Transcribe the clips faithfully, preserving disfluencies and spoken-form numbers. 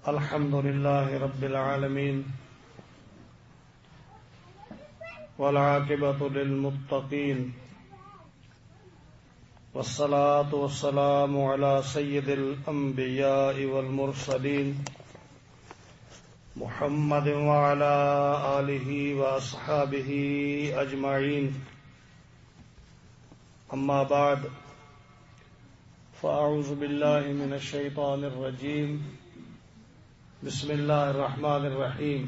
الحمد لله رب العالمين والعاقبة للمتقين والصلاة والسلام على سيد الأنبياء والمرسلين محمد وعلى آله وأصحابه أجمعين. أما بعد، فأعوذ بالله من الشيطان الرجيم. بسم الله الرحمن الرحيم.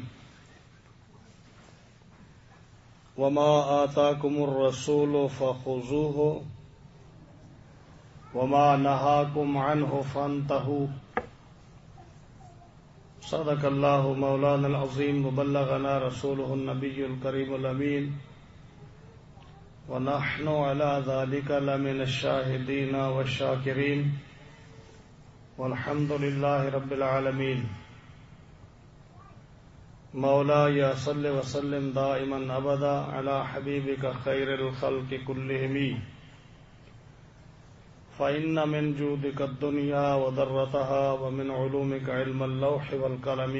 وما آتاكم الرسول فخذوه وما نهاكم عنه فانتهوا. صدق الله مولانا العظيم وبلغنا رسوله النبي الكريم الأمين ونحن على ذلك لمن الشاهدين والشاكرين والحمد لله رب العالمين. مولاي صل وسلم دائما ابدا على حبيبك خير الخلق كلهم فإن من جودك الدنيا وضرتها ومن علومك علم اللوح والقلم.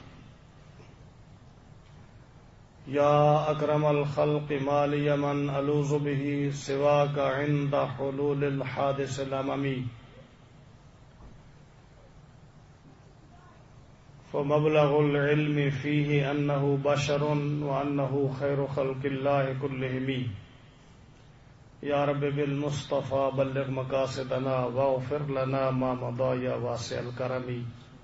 يا أكرم الخلق ما لي من ألوذ به سواك عند حلول الحادث الأممي. فمبلغ العلم فيه أنه بشر وأنه خير خلق الله كلهم. يا رب بالمصطفى بلغ مقاصدنا واغفر لنا ما مضى يا واسع الكرم.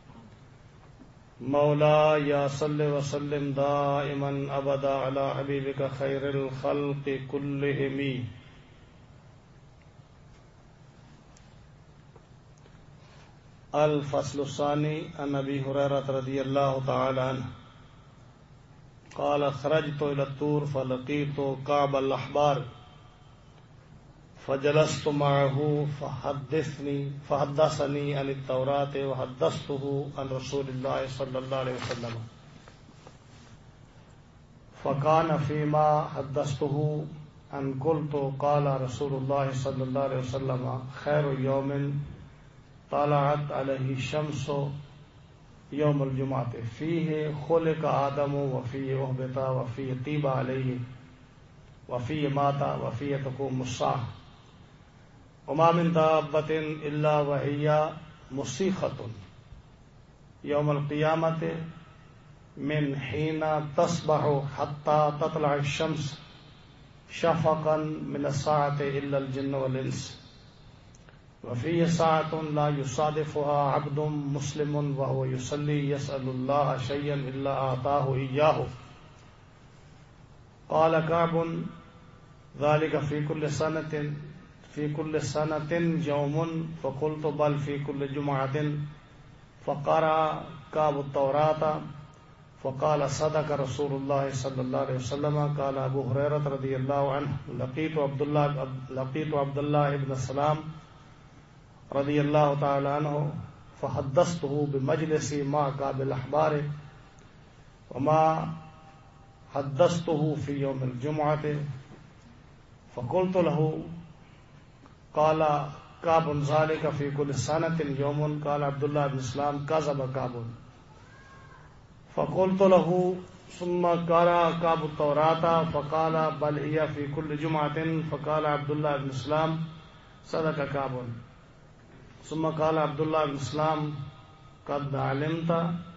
مولا یا صل وسلم دائما ابدا على حبیبک خیر الخلق کلہم. الفصل الثانی عن ابی ہریرہ رضی اللہ تعالی عنہ قال خرجت الى الطور فلقيت كعب الاحبار فجلست معه فحدثني فحدثني عن التوراة وحدثته عن رسول الله صلى الله عليه وسلم. فكان فيما حدثته أن قلت قال رسول الله صلى الله عليه وسلم خير يوم طلعت عليه الشمس يوم الجمعة فيه خلق آدم وفيه أهبط وفيه طيب عليه وفيه مات وفيه تقوم الساعة. وما من دابة إلا وهي مصيخة يوم القيامة من حين تصبح حتى تطلع الشمس شفقا من الساعة إلا الجن والإنس. وفيه ساعة لا يصادفها عبد مسلم وهو يصلي يسأل الله شيئا إلا أعطاه إياه. قال كعب ذلك في كل سنة في كل سنة يوم فقلت بل في كل جمعة. فقرأ كعب التوراة فقال صدق رسول الله صلى الله عليه وسلم. قال أبو هريرة رضي الله عنه لقيت عبد الله لقيت عبد الله بن السلام رضي الله تعالى عنه فحدثته بمجلسي مع كعب الأحبار وما حدثته في يوم الجمعة. فقلت له قال كعب ذلك في كل سنة يوم. قال عبد الله بن سلام كذب كعب. فقلت له ثم قرأ كعب التوراة فقال بل هي في كل جمعة. فقال عبد الله بن سلام صدق كعب. ثم قال عبد الله بن سلام قد علمت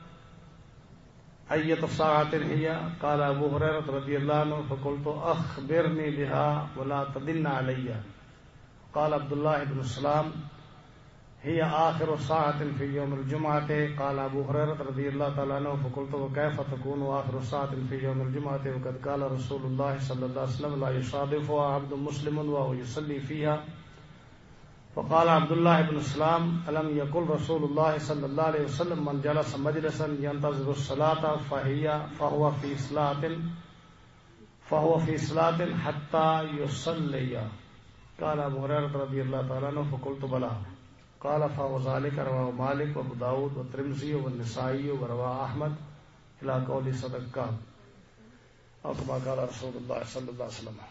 أية ساعة هي. قال أبو هريرة رضي الله عنه فقلت أخبرني بها ولا تدن علي. قال عبد الله بن سلام هي آخر ساعة في يوم الجمعة. قال أبو هريرة رضي الله تعالى عنه فقلت وكيف تكون آخر ساعة في يوم الجمعة وقد قال رسول الله صلى الله عليه وسلم لا يصادفها عبد مسلم وهو يصلي فيها. فقال عبد الله بن سلام ألم يقل رسول الله صلى الله عليه وسلم من جلس مجلسا ينتظر الصلاة فهي فهو في صلاة فهو في صلاة حتى يصلي. قال أبو هريرة رضي الله تعالى عنه فقلت بلى. قال فهو ذلك رواه مالك وابو داود والترمذي والنسائي ورواه أحمد إلى قول صدق كعب أو كما قال رسول الله صلى الله عليه وسلم.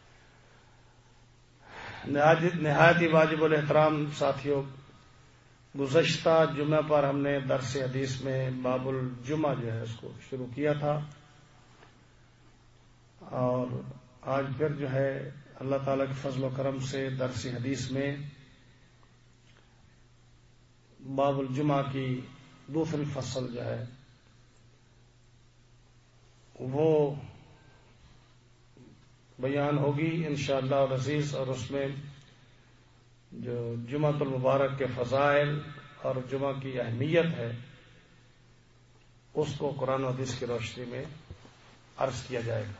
نہایت نہایت ہی واجب الاحترام ساتھیوں، گزشتہ جمعہ پر ہم نے درس حدیث میں باب الجمعہ جو ہے اس کو شروع کیا تھا، اور آج پھر جو ہے اللہ تعالیٰ کے فضل و کرم سے درس حدیث میں باب الجمعہ کی دوسری فصل جو ہے وہ بیان ہوگی انشاءاللہ العزیز، اور اس میں جو جمعہ المبارک کے فضائل اور جمعہ کی اہمیت ہے اس کو قرآن و حدیث کی روشنی میں عرض کیا جائے گا۔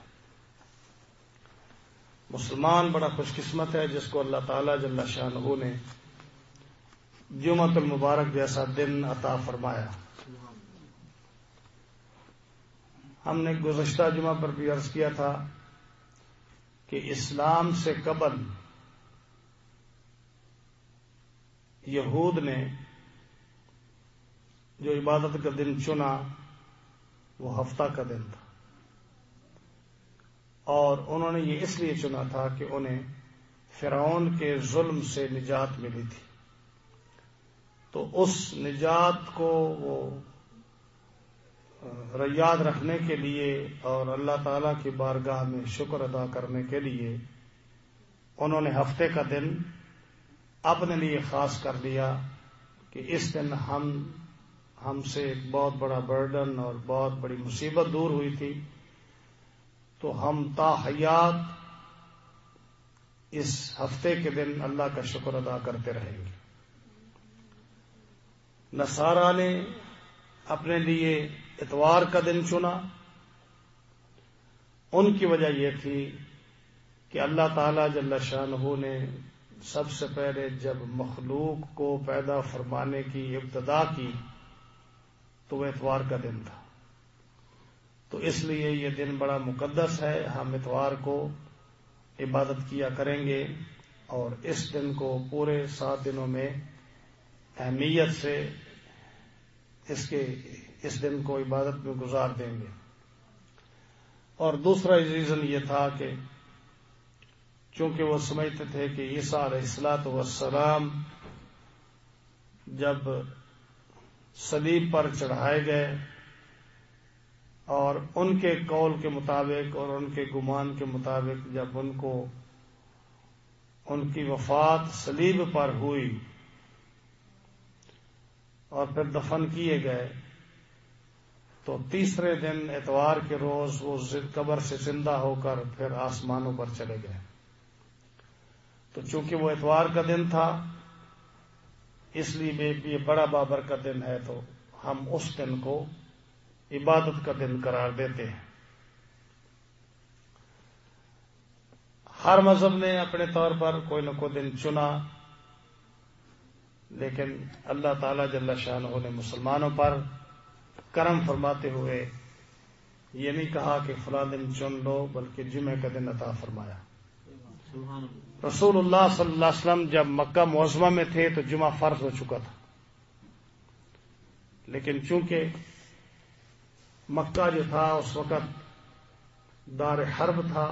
مسلمان بڑا خوش قسمت ہے جس کو اللہ تعالیٰ جل شانہ نے جمعہ المبارک جیسا دن عطا فرمایا۔ ہم نے گزشتہ جمعہ پر بھی عرض کیا تھا کہ اسلام سے قبل یہود نے جو عبادت کا دن چنا وہ ہفتہ کا دن تھا، اور انہوں نے یہ اس لیے چنا تھا کہ انہیں فرعون کے ظلم سے نجات ملی تھی، تو اس نجات کو وہ یاد رکھنے کے لیے اور اللہ تعالی کی بارگاہ میں شکر ادا کرنے کے لیے انہوں نے ہفتے کا دن اپنے لیے خاص کر لیا کہ اس دن ہم ہم سے ایک بہت بڑا برڈن اور بہت بڑی مصیبت دور ہوئی تھی، تو ہم تا حیات اس ہفتے کے دن اللہ کا شکر ادا کرتے رہیں گے۔ نصارا نے اپنے لیے اتوار کا دن چنا، ان کی وجہ یہ تھی کہ اللہ تعالی جل شانہ نے سب سے پہلے جب مخلوق کو پیدا فرمانے کی ابتدا کی تو وہ اتوار کا دن تھا، تو اس لیے یہ دن بڑا مقدس ہے، ہم اتوار کو عبادت کیا کریں گے، اور اس دن کو پورے سات دنوں میں اہمیت سے اس کے اس دن کو عبادت میں گزار دیں گے۔ اور دوسرا ریزن یہ تھا کہ چونکہ وہ سمجھتے تھے کہ عیسیٰ علیہ الصلوۃ والسلام جب صلیب پر چڑھائے گئے اور ان کے قول کے مطابق اور ان کے گمان کے مطابق جب ان کو ان کی وفات صلیب پر ہوئی اور پھر دفن کیے گئے، تو تیسرے دن اتوار کے روز وہ قبر سے زندہ ہو کر پھر آسمانوں پر چلے گئے، تو چونکہ وہ اتوار کا دن تھا اس لیے یہ بڑا بابرکت دن ہے، تو ہم اس دن کو عبادت کا دن قرار دیتے ہیں۔ ہر مذہب نے اپنے طور پر کوئی نہ کوئی دن چنا، لیکن اللہ تعالی جل شانہ نے مسلمانوں پر کرم فرماتے ہوئے یہ نہیں کہا کہ فلاں دن چن لو، بلکہ جمعہ کا دن عطا فرمایا۔ رسول اللہ صلی اللہ علیہ وسلم جب مکہ معظمہ میں تھے تو جمعہ فرض ہو چکا تھا، لیکن چونکہ مکہ جو تھا اس وقت دار حرب تھا،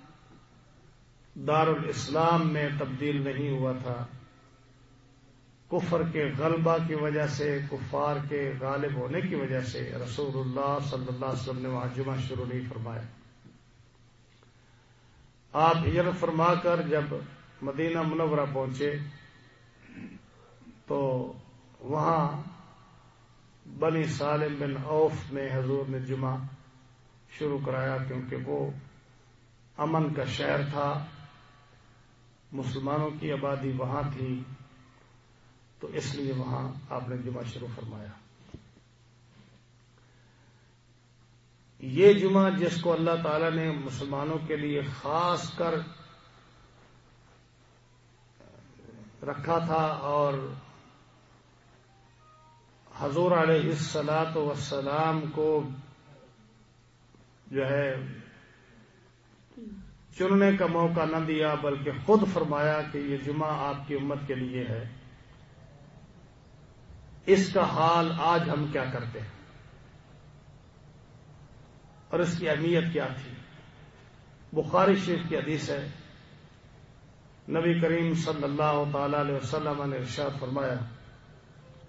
دار الاسلام میں تبدیل نہیں ہوا تھا، کفر کے غلبہ کی وجہ سے، کفار کے غالب ہونے کی وجہ سے رسول اللہ صلی اللہ علیہ وسلم نے وہاں جمعہ شروع نہیں فرمایا۔ آپ ہجرت فرما کر جب مدینہ منورہ پہنچے تو وہاں بنی سالم بن عوف میں حضور نے جمعہ شروع کرایا، کیونکہ وہ امن کا شہر تھا، مسلمانوں کی آبادی وہاں تھی، تو اس لیے وہاں آپ نے جمعہ شروع فرمایا۔ یہ جمعہ جس کو اللہ تعالی نے مسلمانوں کے لیے خاص کر رکھا تھا، اور حضور علیہ الصلاۃ والسلام کو جو ہے چننے کا موقع نہ دیا، بلکہ خود فرمایا کہ یہ جمعہ آپ کی امت کے لیے ہے، اس کا حال آج ہم کیا کرتے ہیں اور اس کی اہمیت کیا تھی۔ بخاری شریف کی حدیث ہے، نبی کریم صلی اللہ تعالی علیہ وسلم نے ارشاد فرمایا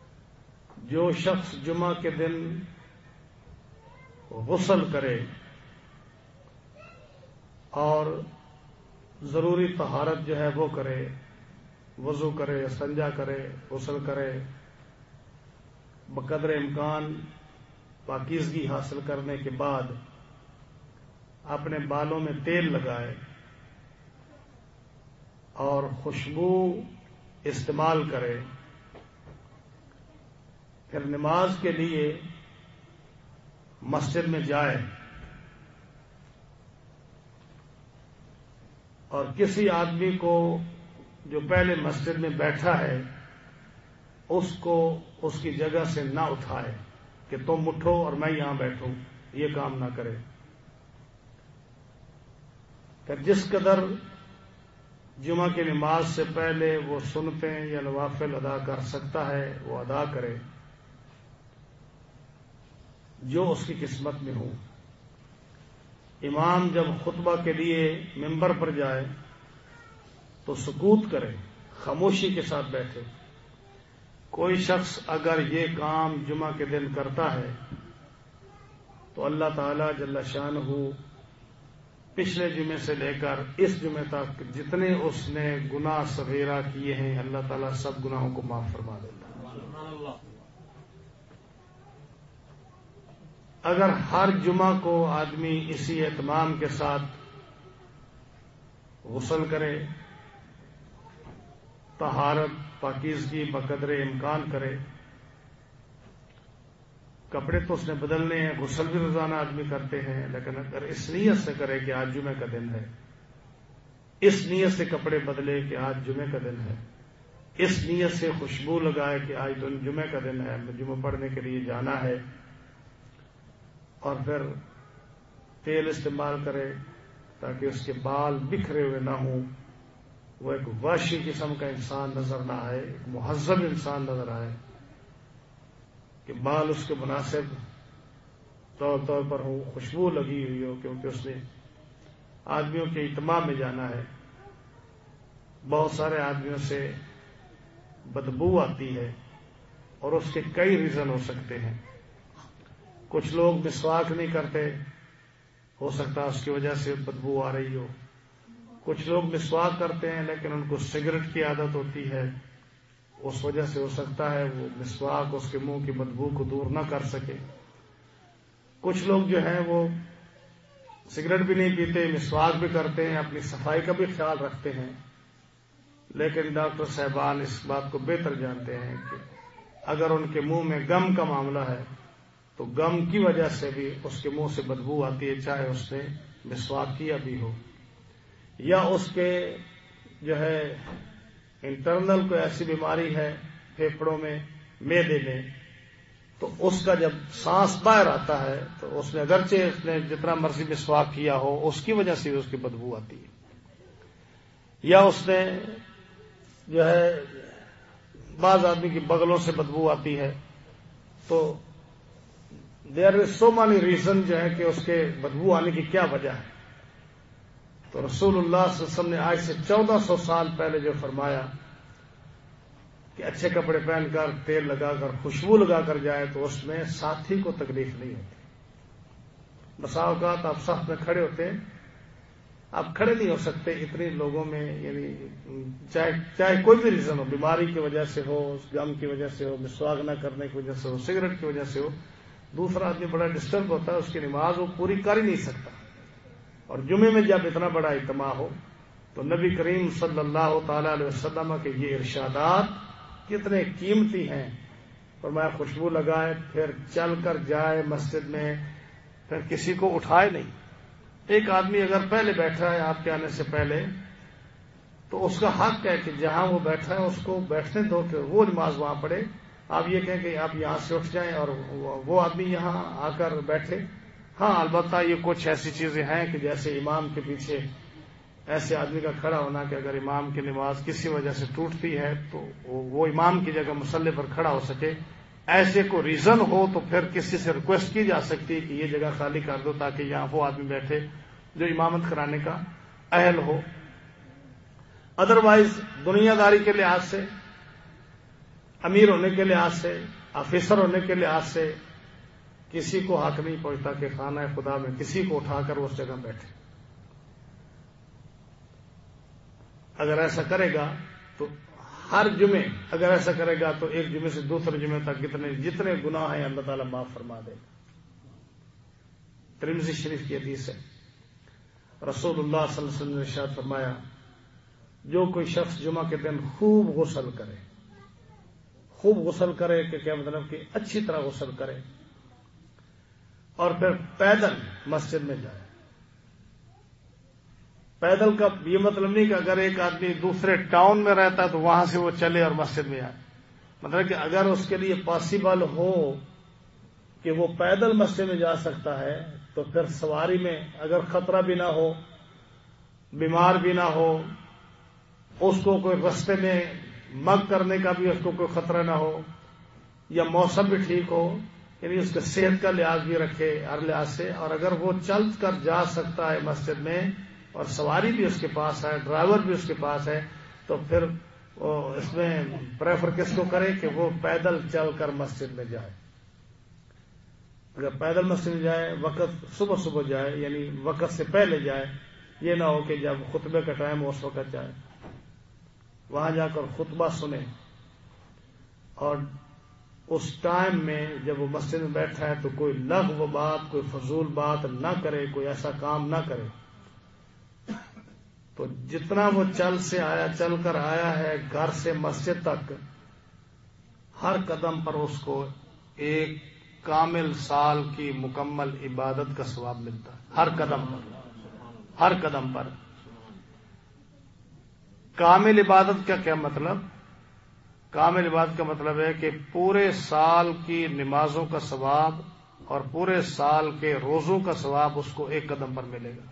جو شخص جمعہ کے دن غسل کرے اور ضروری طہارت جو ہے وہ کرے، وضو کرے، استنجا کرے، غسل کرے، بقدر امکان پاکیزگی حاصل کرنے کے بعد اپنے بالوں میں تیل لگائے اور خوشبو استعمال کرے، پھر نماز کے لیے مسجد میں جائے اور کسی آدمی کو جو پہلے مسجد میں بیٹھا ہے اس کو اس کی جگہ سے نہ اٹھائے کہ تم اٹھو اور میں یہاں بیٹھوں، یہ کام نہ کرے۔ کہ جس قدر جمعہ کی نماز سے پہلے وہ سنتیں یا نوافل ادا کر سکتا ہے وہ ادا کرے، جو اس کی قسمت میں ہو۔ امام جب خطبہ کے لیے ممبر پر جائے تو سکوت کرے، خاموشی کے ساتھ بیٹھے۔ کوئی شخص اگر یہ کام جمعہ کے دن کرتا ہے تو اللہ تعالی جل شانہ پچھلے جمعے سے لے کر اس جمعے تک جتنے اس نے گناہ صغیرہ کیے ہیں اللہ تعالیٰ سب گناہوں کو معاف فرما دیتا ہے۔ اگر ہر جمعہ کو آدمی اسی اہتمام کے ساتھ غسل کرے، طہارت پاکیزگی بقدر امکان کرے، کپڑے تو اس نے بدلنے ہیں، غسل بھی روزانہ آدمی کرتے ہیں، لیکن اگر اس نیت سے کرے کہ آج جمعے کا دن ہے، اس نیت سے کپڑے بدلے کہ آج جمعے کا دن ہے، اس نیت سے خوشبو لگائے کہ آج تو جمعے کا دن ہے، جمعہ پڑھنے کے لیے جانا ہے، اور پھر تیل استعمال کرے تاکہ اس کے بال بکھرے ہوئے نہ ہوں، وہ ایک وحشی قسم کا انسان نظر نہ آئے، ایک مہذب انسان نظر آئے، کہ بال اس کے مناسب طور طور پر ہو، خوشبو لگی ہوئی ہو، کیونکہ اس نے آدمیوں کے اجتماع میں جانا ہے۔ بہت سارے آدمیوں سے بدبو آتی ہے اور اس کے کئی ریزن ہو سکتے ہیں۔ کچھ لوگ مسواک نہیں کرتے، ہو سکتا ہے اس کی وجہ سے بدبو آ رہی ہو۔ کچھ لوگ مسواک کرتے ہیں لیکن ان کو سگریٹ کی عادت ہوتی ہے، اس وجہ سے ہو سکتا ہے وہ مسواک اس کے منہ کی بدبو کو دور نہ کر سکے۔ کچھ لوگ جو ہیں وہ سگریٹ بھی نہیں پیتے، مسواک بھی کرتے ہیں، اپنی صفائی کا بھی خیال رکھتے ہیں، لیکن ڈاکٹر صاحبان اس بات کو بہتر جانتے ہیں کہ اگر ان کے منہ میں غم کا معاملہ ہے تو غم کی وجہ سے بھی اس کے منہ سے بدبو آتی ہے، چاہے اس نے مسواک کیا بھی ہو، یا اس کے جو ہے انٹرنل کوئی ایسی بیماری ہے پھیپھڑوں میں، معدے میں، تو اس کا جب سانس باہر آتا ہے تو اس نے اگرچہ اس نے جتنا مرضی مسواک کیا ہو اس کی وجہ سے بھی اس کی بدبو آتی ہے، یا اس نے جو ہے بعض آدمی کی بغلوں سے بدبو آتی ہے، تو دیر از سو مینی ریزن جو ہے کہ اس کے بدبو آنے کی کیا وجہ ہے۔ تو رسول اللہ صلی اللہ علیہ وسلم نے آج سے چودہ سو سال پہلے جو فرمایا کہ اچھے کپڑے پہن کر تیل لگا کر خوشبو لگا کر جائے تو اس میں ساتھی کو تکلیف نہیں ہوتی۔ بسا اوقات آپ صف میں کھڑے ہوتے ہیں، آپ کھڑے نہیں ہو سکتے اتنے لوگوں میں، یعنی چاہے چاہے کوئی بھی ریزن ہو، بیماری کی وجہ سے ہو، غم کی وجہ سے ہو، مسواک نہ کرنے کی وجہ سے ہو، سگریٹ کی وجہ سے ہو، دوسرا آدمی بڑا ڈسٹرب ہوتا ہے، اس کی نماز وہ پوری کر ہی نہیں سکتا۔ اور جمعے میں جب اتنا بڑا اجتماع ہو تو نبی کریم صلی اللہ تعالی علیہ وسلم کے یہ ارشادات کتنے قیمتی ہیں۔ فرمایا خوشبو لگائے، پھر چل کر جائے مسجد میں، پھر کسی کو اٹھائے نہیں۔ ایک آدمی اگر پہلے بیٹھا ہے آپ کے آنے سے پہلے تو اس کا حق ہے کہ جہاں وہ بیٹھا ہے اس کو بیٹھنے دو کہ وہ نماز وہاں پڑھے۔ آپ یہ کہیں کہ آپ یہاں سے اٹھ جائیں اور وہ آدمی یہاں آ کر بیٹھے۔ ہاں البتہ یہ کچھ ایسی چیزیں ہیں کہ جیسے امام کے پیچھے ایسے آدمی کا کھڑا ہونا کہ اگر امام کی نماز کسی وجہ سے ٹوٹتی ہے تو وہ امام کی جگہ مصلی پر کھڑا ہو سکے، ایسے کو ریزن ہو تو پھر کسی سے ریکویسٹ کی جا سکتی ہے کہ یہ جگہ خالی کر دو تاکہ یہاں وہ آدمی بیٹھے جو امامت کرانے کا اہل ہو۔ ادروائز دنیا داری کے لحاظ سے، امیر ہونے کے لحاظ سے، آفیسر ہونے کے لحاظ سے کسی کو حق نہیں پہنچتا کہ خانہ خدا میں کسی کو اٹھا کر اس جگہ بیٹھے. اگر ایسا کرے گا تو ہر جمعے اگر ایسا کرے گا تو ایک جمعے سے دوسرے جمعے تک کتنے جتنے گناہ ہیں اللہ تعالیٰ معاف فرما دے گا. ترمذی شریف کی حدیث ہے, رسول اللہ صلی اللہ علیہ وسلم نے ارشاد فرمایا, جو کوئی شخص جمعہ کے دن خوب غسل کرے, خوب غسل کرے کہ کیا مطلب کہ اچھی طرح غسل کرے, اور پھر پیدل مسجد میں جائے. پیدل کا یہ مطلب نہیں کہ اگر ایک آدمی دوسرے ٹاؤن میں رہتا ہے تو وہاں سے وہ چلے اور مسجد میں آئے, مطلب کہ اگر اس کے لیے پاسبل ہو کہ وہ پیدل مسجد میں جا سکتا ہے تو پھر سواری میں اگر خطرہ بھی نہ ہو, بیمار بھی نہ ہو, اس کو کوئی رستے میں مگ کرنے کا بھی اس کو کوئی خطرہ نہ ہو, یا موسم بھی ٹھیک ہو, یعنی اس کے صحت کا لحاظ بھی رکھے ہر لحاظ سے, اور اگر وہ چل کر جا سکتا ہے مسجد میں اور سواری بھی اس کے پاس ہے, ڈرائیور بھی اس کے پاس ہے, تو پھر اس میں پریفر کس کو کرے کہ وہ پیدل چل کر مسجد میں جائے. اگر پیدل مسجد میں جائے, وقت صبح صبح جائے, یعنی وقت سے پہلے جائے, یہ نہ ہو کہ جب خطبے کا ٹائم ہو اس وقت جائے, وہاں جا کر خطبہ سنے, اور اس ٹائم میں جب وہ مسجد میں بیٹھا ہے تو کوئی لغو بات, کوئی فضول بات نہ کرے, کوئی ایسا کام نہ کرے. تو جتنا وہ چل سے آیا چل کر آیا ہے گھر سے مسجد تک, ہر قدم پر اس کو ایک کامل سال کی مکمل عبادت کا ثواب ملتا ہے. ہر قدم پر, ہر قدم پر. کامل عبادت کا کیا مطلب؟ کامل عبادت کا مطلب ہے کہ پورے سال کی نمازوں کا ثواب اور پورے سال کے روزوں کا ثواب اس کو ایک قدم پر ملے گا.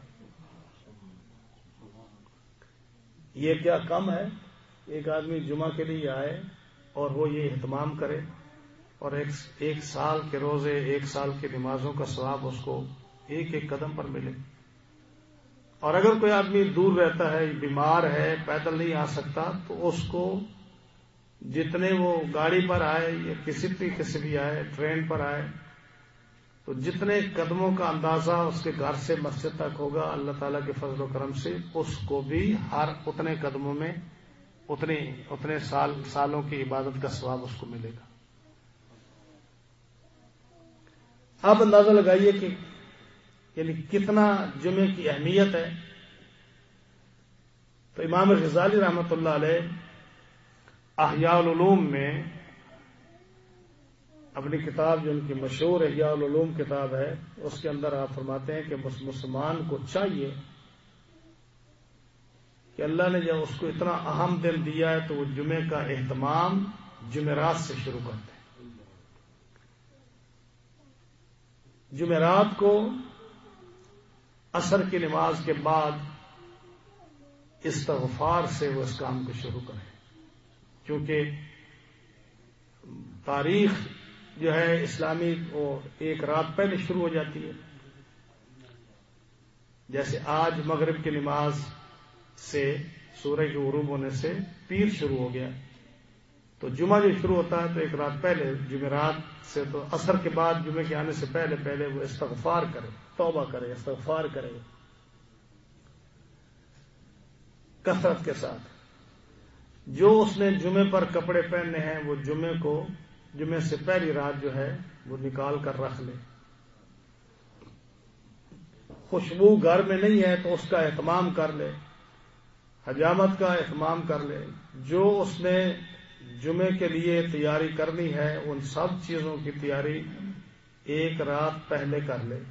یہ کیا کم ہے؟ ایک آدمی جمعہ کے لیے آئے اور وہ یہ اہتمام کرے اور ایک ایک سال کے روزے, ایک سال کی نمازوں کا ثواب اس کو ایک ایک قدم پر ملے. اور اگر کوئی آدمی دور رہتا ہے, بیمار ہے, پیدل نہیں آ سکتا, تو اس کو جتنے وہ گاڑی پر آئے یا کسی طریقے سے بھی آئے, ٹرین پر آئے, تو جتنے قدموں کا اندازہ اس کے گھر سے مسجد تک ہوگا, اللہ تعالیٰ کے فضل و کرم سے اس کو بھی ہر اتنے قدموں میں اتنے اتنے سال سالوں کی عبادت کا ثواب اس کو ملے گا. آپ اندازہ لگائیے کہ یعنی کتنا جمعے کی اہمیت ہے. تو امام غزالی رحمۃ اللہ علیہ احیاء العلوم میں اپنی کتاب جو ان کی مشہور احیاء العلوم کتاب ہے, اس کے اندر آپ فرماتے ہیں کہ مسلمان کو چاہیے کہ اللہ نے جب اس کو اتنا اہم دن دیا ہے تو وہ جمعے کا اہتمام جمعرات سے شروع کرتے ہیں. جمعرات کو عصر کی نماز کے بعد استغفار سے وہ اس کام کو شروع کریں, کیونکہ تاریخ جو ہے اسلامی وہ ایک رات پہلے شروع ہو جاتی ہے. جیسے آج مغرب کی نماز سے سورج کے غروب ہونے سے پیر شروع ہو گیا, تو جمعہ جو شروع ہوتا ہے تو ایک رات پہلے جمعرات سے, تو عصر کے بعد جمعے کے آنے سے پہلے پہلے وہ استغفار کرے, توبہ کرے, استغفار کرے کثرت کے ساتھ. جو اس نے جمعے پر کپڑے پہننے ہیں وہ جمعے کو جمعے سے پہلی رات جو ہے وہ نکال کر رکھ لے. خوشبو گھر میں نہیں ہے تو اس کا اہتمام کر لے, حجامت کا اہتمام کر لے. جو اس نے جمعے کے لیے تیاری کرنی ہے ان سب چیزوں کی تیاری ایک رات پہلے کر لے.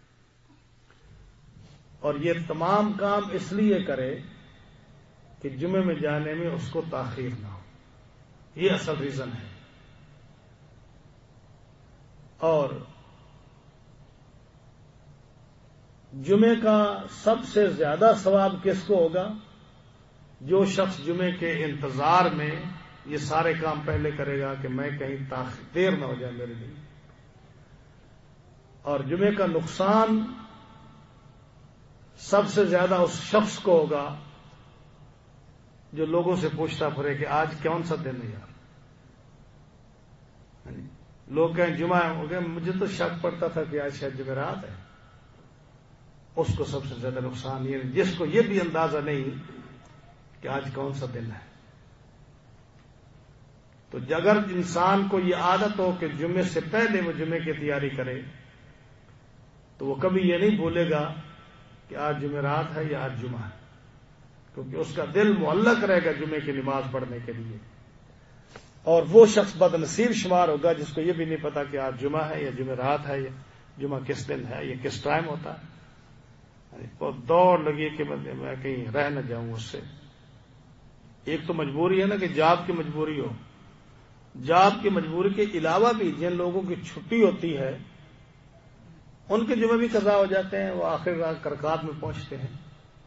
اور یہ تمام کام اس لیے کرے کہ جمعے میں جانے میں اس کو تاخیر نہ ہو. یہ اصل ریزن ہے. اور جمعے کا سب سے زیادہ ثواب کس کو ہوگا؟ جو شخص جمعے کے انتظار میں یہ سارے کام پہلے کرے گا کہ میں کہیں تاخیر دیر نہ ہو جائے میرے لیے. اور جمعے کا نقصان سب سے زیادہ اس شخص کو ہوگا جو لوگوں سے پوچھتا پھرے کہ آج کون سا دن ہے یار, لوگ کہیں جمعہ ہو گیا، مجھے تو شک پڑتا تھا کہ آج شاید جمعرات ہے، اس کو سب سے زیادہ نقصان یہ جس کو یہ بھی اندازہ نہیں کہ آج کون سا دن ہے۔ تو اگر انسان کو یہ عادت ہو کہ جمعے سے پہلے وہ جمعے کی تیاری کرے تو وہ کبھی یہ نہیں بھولے گا کہ آج جمعرات ہے یا آج جمعہ ہے، کیونکہ اس کا دل معلق رہے گا جمعے کی نماز پڑھنے کے لیے۔ اور وہ شخص بد نصیب شمار ہوگا جس کو یہ بھی نہیں پتا کہ آج جمعہ ہے یا جمعرات ہے، یا جمعہ کس دن ہے، یا کس ٹائم ہوتا ہے۔ بہت دوڑ لگی کہ میں کہیں رہ نہ جاؤں اس سے۔ ایک تو مجبوری ہے نا کہ جاب کی مجبوری ہو، جاب کی مجبوری کے علاوہ بھی جن لوگوں کی چھٹی ہوتی ہے ان کے جمعے بھی قضا ہو جاتے ہیں، وہ آخر رات کرکات میں پہنچتے ہیں۔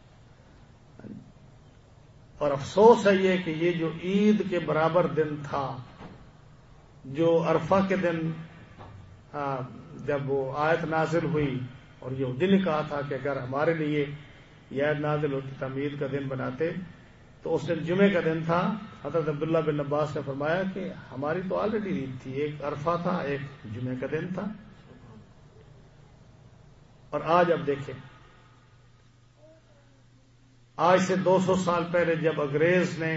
اور افسوس ہے یہ کہ یہ جو عید کے برابر دن تھا، جو عرفہ کے دن جب وہ آیت نازل ہوئی اور یہودی نے کہا تھا کہ اگر ہمارے لیے یہ آیت نازل ہوتی تو ہم عید کا دن بناتے، تو اس دن جمعے کا دن تھا۔ حضرت عبداللہ بن عباس نے فرمایا کہ ہماری تو آلریڈی عید تھی، ایک عرفہ تھا ایک جمعے کا دن تھا۔ اور آج اب دیکھیں، آج سے دو سو سال پہلے جب انگریز نے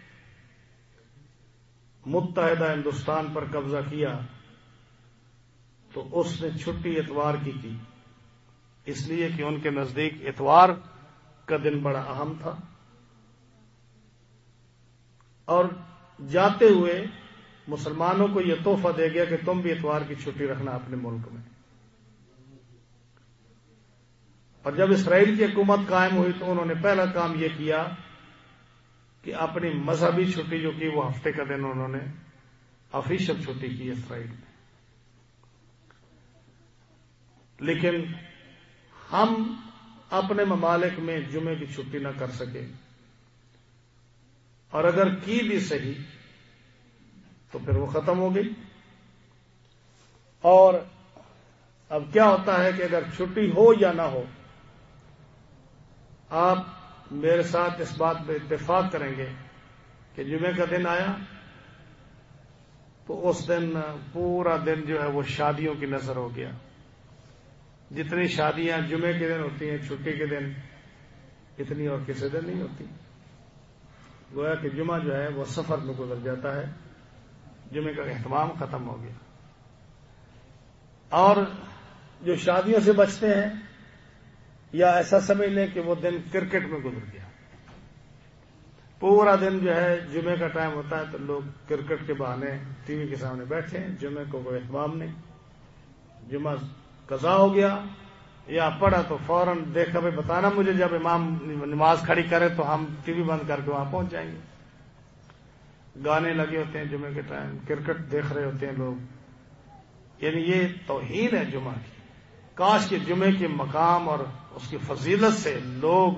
متحدہ ہندوستان پر قبضہ کیا تو اس نے چھٹی اتوار کی کی، اس لیے کہ ان کے نزدیک اتوار کا دن بڑا اہم تھا، اور جاتے ہوئے مسلمانوں کو یہ تحفہ دے گیا کہ تم بھی اتوار کی چھٹی رکھنا اپنے ملک میں۔ اور جب اسرائیل کی حکومت قائم ہوئی تو انہوں نے پہلا کام یہ کیا کہ اپنی مذہبی چھٹی جو کی وہ ہفتے کا دن انہوں نے آفیشل چھٹی کی اسرائیل میں۔ لیکن ہم اپنے ممالک میں جمعے کی چھٹی نہ کر سکے، اور اگر کی بھی صحیح تو پھر وہ ختم ہو گئی۔ اور اب کیا ہوتا ہے کہ اگر چھٹی ہو یا نہ ہو، آپ میرے ساتھ اس بات پہ اتفاق کریں گے کہ جمعے کا دن آیا تو اس دن پورا دن جو ہے وہ شادیوں کی نظر ہو گیا۔ جتنی شادیاں جمعے کے دن ہوتی ہیں چھٹی کے دن، اتنی اور کسی دن نہیں ہوتی۔ گویا کہ جمعہ جو ہے وہ سفر میں گزر جاتا ہے، جمعے کا اہتمام ختم ہو گیا۔ اور جو شادیوں سے بچتے ہیں یا ایسا سمجھ لیں کہ وہ دن کرکٹ میں گزر گیا، پورا دن جو ہے جمعے کا ٹائم ہوتا ہے تو لوگ کرکٹ کے بہانے ٹی وی کے سامنے بیٹھے ہیں، جمعے کو کوئی اہتمام نہیں، جمعہ قضا ہو گیا یا پڑھا تو فوراً دیکھا بھائی بتانا مجھے جب امام نماز کھڑی کرے تو ہم ٹی وی بند کر کے وہاں پہنچ جائیں گے۔ گانے لگے ہوتے ہیں جمعے کے ٹائم، کرکٹ دیکھ رہے ہوتے ہیں لوگ، یعنی یہ توہین ہے جمعہ کی۔ کاش کہ جمعے کے مقام اور اس کی فضیلت سے لوگ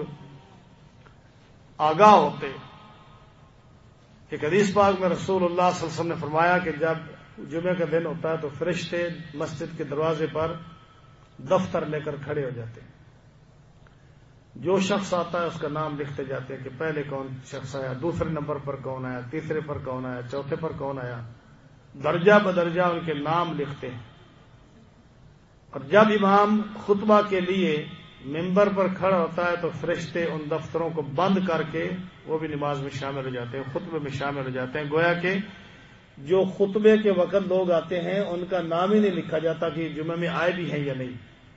آگاہ ہوتے۔ ایک حدیث پاک میں رسول اللہ صلی اللہ علیہ وسلم نے فرمایا کہ جب جمعے کا دن ہوتا ہے تو فرشتے مسجد کے دروازے پر دفتر لے کر کھڑے ہو جاتے ہیں، جو شخص آتا ہے اس کا نام لکھتے جاتے ہیں کہ پہلے کون شخص آیا، دوسرے نمبر پر کون آیا، تیسرے پر کون آیا، چوتھے پر کون آیا، درجہ بدرجہ ان کے نام لکھتے ہیں۔ اور جب امام خطبہ کے لیے ممبر پر کھڑا ہوتا ہے تو فرشتے ان دفتروں کو بند کر کے وہ بھی نماز میں شامل ہو جاتے ہیں، خطبے میں شامل ہو جاتے ہیں۔ گویا کہ جو خطبے کے وقت لوگ آتے ہیں ان کا نام ہی نہیں لکھا جاتا کہ جمعے میں آئے بھی ہیں یا نہیں۔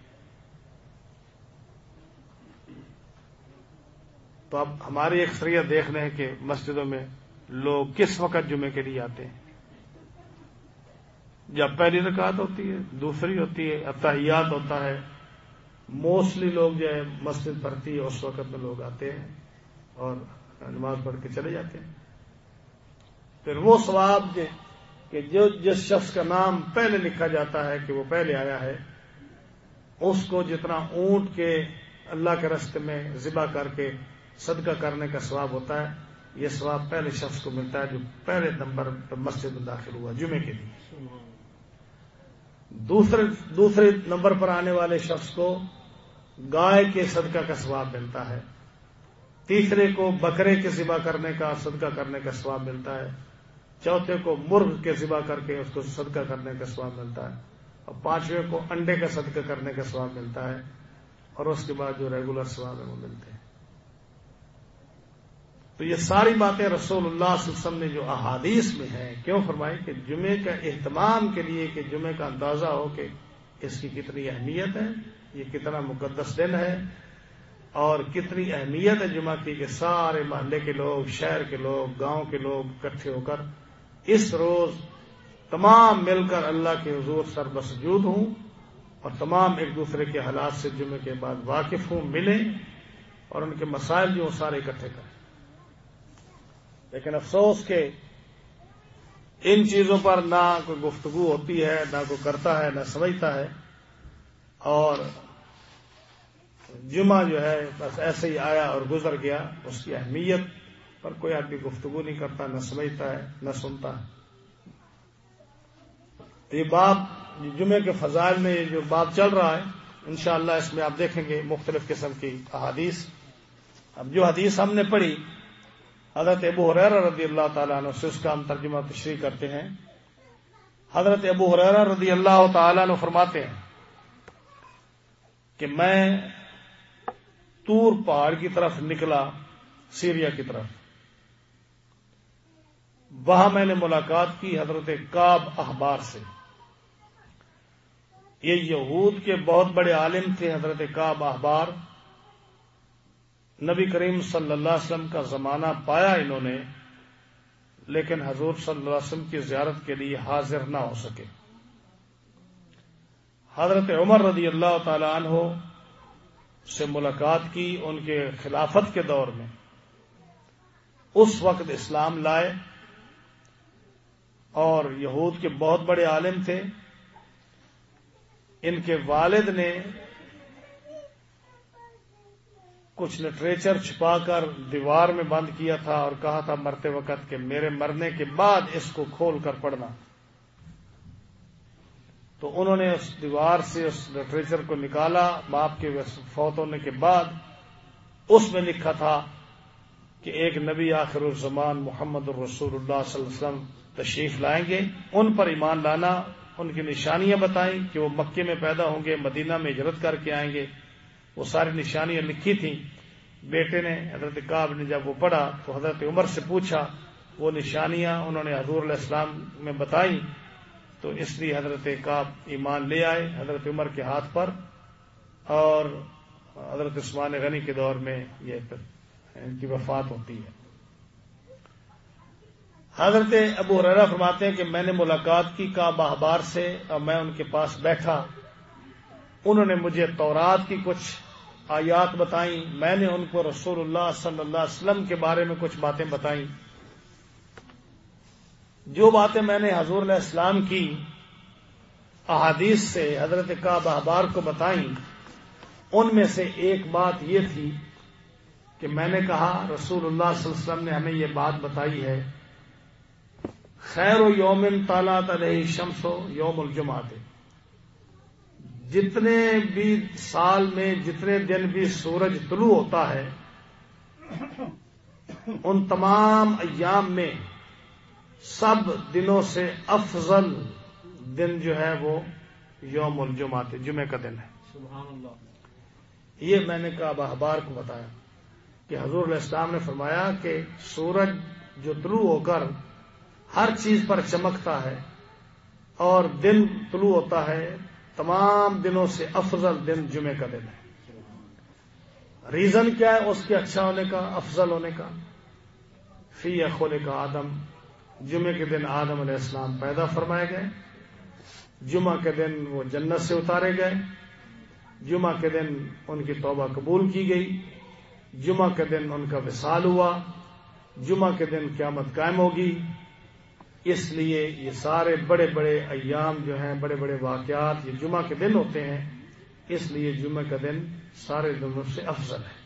تو اب ہماری اکثریت دیکھ رہے ہیں کہ مسجدوں میں لوگ کس وقت جمعے کے لیے آتے ہیں، جب پہلی رکعت ہوتی ہے، دوسری ہوتی ہے، اتحیات ہوتا ہے، موسٹلی لوگ جو ہے مسجد بھرتی ہے اس وقت میں لوگ آتے ہیں اور نماز پڑھ کے چلے جاتے ہیں۔ پھر وہ ثواب کہ جو جس شخص کا نام پہلے لکھا جاتا ہے کہ وہ پہلے آیا ہے، اس کو جتنا اونٹ کے اللہ کے راستے میں ذبح کر کے صدقہ کرنے کا ثواب ہوتا ہے، یہ ثواب پہلے شخص کو ملتا ہے جو پہلے نمبر پر مسجد میں داخل ہوا جمعے کے لیے۔ دوسرے دوسرے نمبر پر آنے والے شخص کو گائے کے صدقہ کا ثواب ملتا ہے، تیسرے کو بکرے کے ذبح کرنے کا صدقہ کرنے کا ثواب ملتا ہے، چوتھے کو مرغ کے ذبح کر کے اس کو صدقہ کرنے کا ثواب ملتا ہے، اور پانچویں کو انڈے کا صدقہ کرنے کا ثواب ملتا ہے، اور اس کے بعد جو ریگولر ثواب ہے وہ ملتے ہیں۔ تو یہ ساری باتیں رسول اللہ صلی اللہ علیہ وسلم نے جو احادیث میں ہیں کیوں فرمائی کہ جمعے کا اہتمام کے لیے، کہ جمعے کا اندازہ ہو کہ اس کی کتنی اہمیت ہے، یہ کتنا مقدس دن ہے، اور کتنی اہمیت ہے جمعہ کی، کہ سارے محلے کے لوگ، شہر کے لوگ، گاؤں کے لوگ اکٹھے ہو کر اس روز تمام مل کر اللہ کے حضور سر بسجود ہوں، اور تمام ایک دوسرے کے حالات سے جمعے کے بعد واقف ہوں، ملیں، اور ان کے مسائل جو سارے اکٹھے کریں۔ لیکن افسوس کہ ان چیزوں پر نہ کوئی گفتگو ہوتی ہے، نہ کوئی کرتا ہے، نہ سمجھتا ہے، اور جمعہ جو ہے بس ایسے ہی آیا اور گزر گیا، اس کی اہمیت پر کوئی آدمی گفتگو نہیں کرتا، نہ سمجھتا ہے، نہ سنتا ہے۔ یہ باب جمعے کے فضائل میں یہ جو باب چل رہا ہے، انشاءاللہ اس میں آپ دیکھیں گے مختلف قسم کی احادیث۔ اب جو حدیث ہم نے پڑھی حضرت ابو ہریرہ رضی اللہ تعالیٰ عنہ سے، اس کا ہم ترجمہ تشریح کرتے ہیں۔ حضرت ابو ہریرہ رضی اللہ تعالیٰ عنہ فرماتے ہیں کہ میں طور پہاڑ کی طرف نکلا، سیریا کی طرف، وہاں میں نے ملاقات کی حضرت کعب احبار سے۔ یہ یہود کے بہت بڑے عالم تھے حضرت کعب احبار۔ نبی کریم صلی اللہ علیہ وسلم کا زمانہ پایا انہوں نے، لیکن حضور صلی اللہ علیہ وسلم کی زیارت کے لیے حاضر نہ ہو سکے۔ حضرت عمر رضی اللہ تعالی عنہ سے ملاقات کی ان کے خلافت کے دور میں، اس وقت اسلام لائے، اور یہود کے بہت بڑے عالم تھے۔ ان کے والد نے کچھ لٹریچر چھپا کر دیوار میں بند کیا تھا، اور کہا تھا مرتے وقت کہ میرے مرنے کے بعد اس کو کھول کر پڑھنا۔ تو انہوں نے اس دیوار سے اس لٹریچر کو نکالا باپ کے فوت ہونے کے بعد۔ اس میں لکھا تھا کہ ایک نبی آخر الزمان محمد الرسول اللہ صلی اللہ علیہ وسلم تشریف لائیں گے، ان پر ایمان لانا، ان کی نشانیاں بتائیں کہ وہ مکے میں پیدا ہوں گے، مدینہ میں ہجرت کر کے آئیں گے، وہ ساری نشانیاں لکھی تھیں۔ بیٹے نے حضرت کعب نے جب وہ پڑھا تو حضرت عمر سے پوچھا، وہ نشانیاں انہوں نے حضور علیہ السلام میں بتائیں، تو اس لیے حضرت کعب ایمان لے آئے حضرت عمر کے ہاتھ پر، اور حضرت عثمان غنی کے دور میں یہ ان کی وفات ہوتی ہے۔ حضرت ابو ہریرہ فرماتے ہیں کہ میں نے ملاقات کی کعب احبار سے، اور میں ان کے پاس بیٹھا، انہوں نے مجھے تورات کی کچھ آیات بتائیں، میں نے ان کو رسول اللہ صلی اللہ علیہ وسلم کے بارے میں کچھ باتیں بتائیں۔ جو باتیں میں نے حضور علیہ السلام کی احادیث سے حضرت کعب احبار کو بتائیں، ان میں سے ایک بات یہ تھی کہ میں نے کہا رسول اللہ صلی اللہ علیہ وسلم نے ہمیں یہ بات بتائی ہے، خیر و یوم طلعت علیہ الشمس یوم الجمعہ، جتنے بھی سال میں جتنے دن بھی سورج طلوع ہوتا ہے، ان تمام ایام میں سب دنوں سے افضل دن جو ہے وہ یوم الجمعہ، جمعے کا دن ہے۔ سبحان اللہ۔ یہ میں نے کعب احبار کو بتایا کہ حضور علیہ السلام نے فرمایا کہ سورج جو طلوع ہو کر ہر چیز پر چمکتا ہے، اور دن طلوع ہوتا ہے، تمام دنوں سے افضل دن جمعے کا دن ہے۔ ریزن کیا ہے اس کے اچھا ہونے کا، افضل ہونے کا؟ فی خلق آدم، جمعے کے دن آدم علیہ السلام پیدا فرمائے گئے، جمعہ کے دن وہ جنت سے اتارے گئے، جمعہ کے دن ان کی توبہ قبول کی گئی، جمعہ کے دن ان کا وصال ہوا، جمعہ کے دن قیامت قائم ہوگی۔ اس لیے یہ سارے بڑے بڑے ایام جو ہیں، بڑے بڑے واقعات یہ جمعہ کے دن ہوتے ہیں، اس لیے جمعہ کا دن سارے دنوں سے افضل ہے۔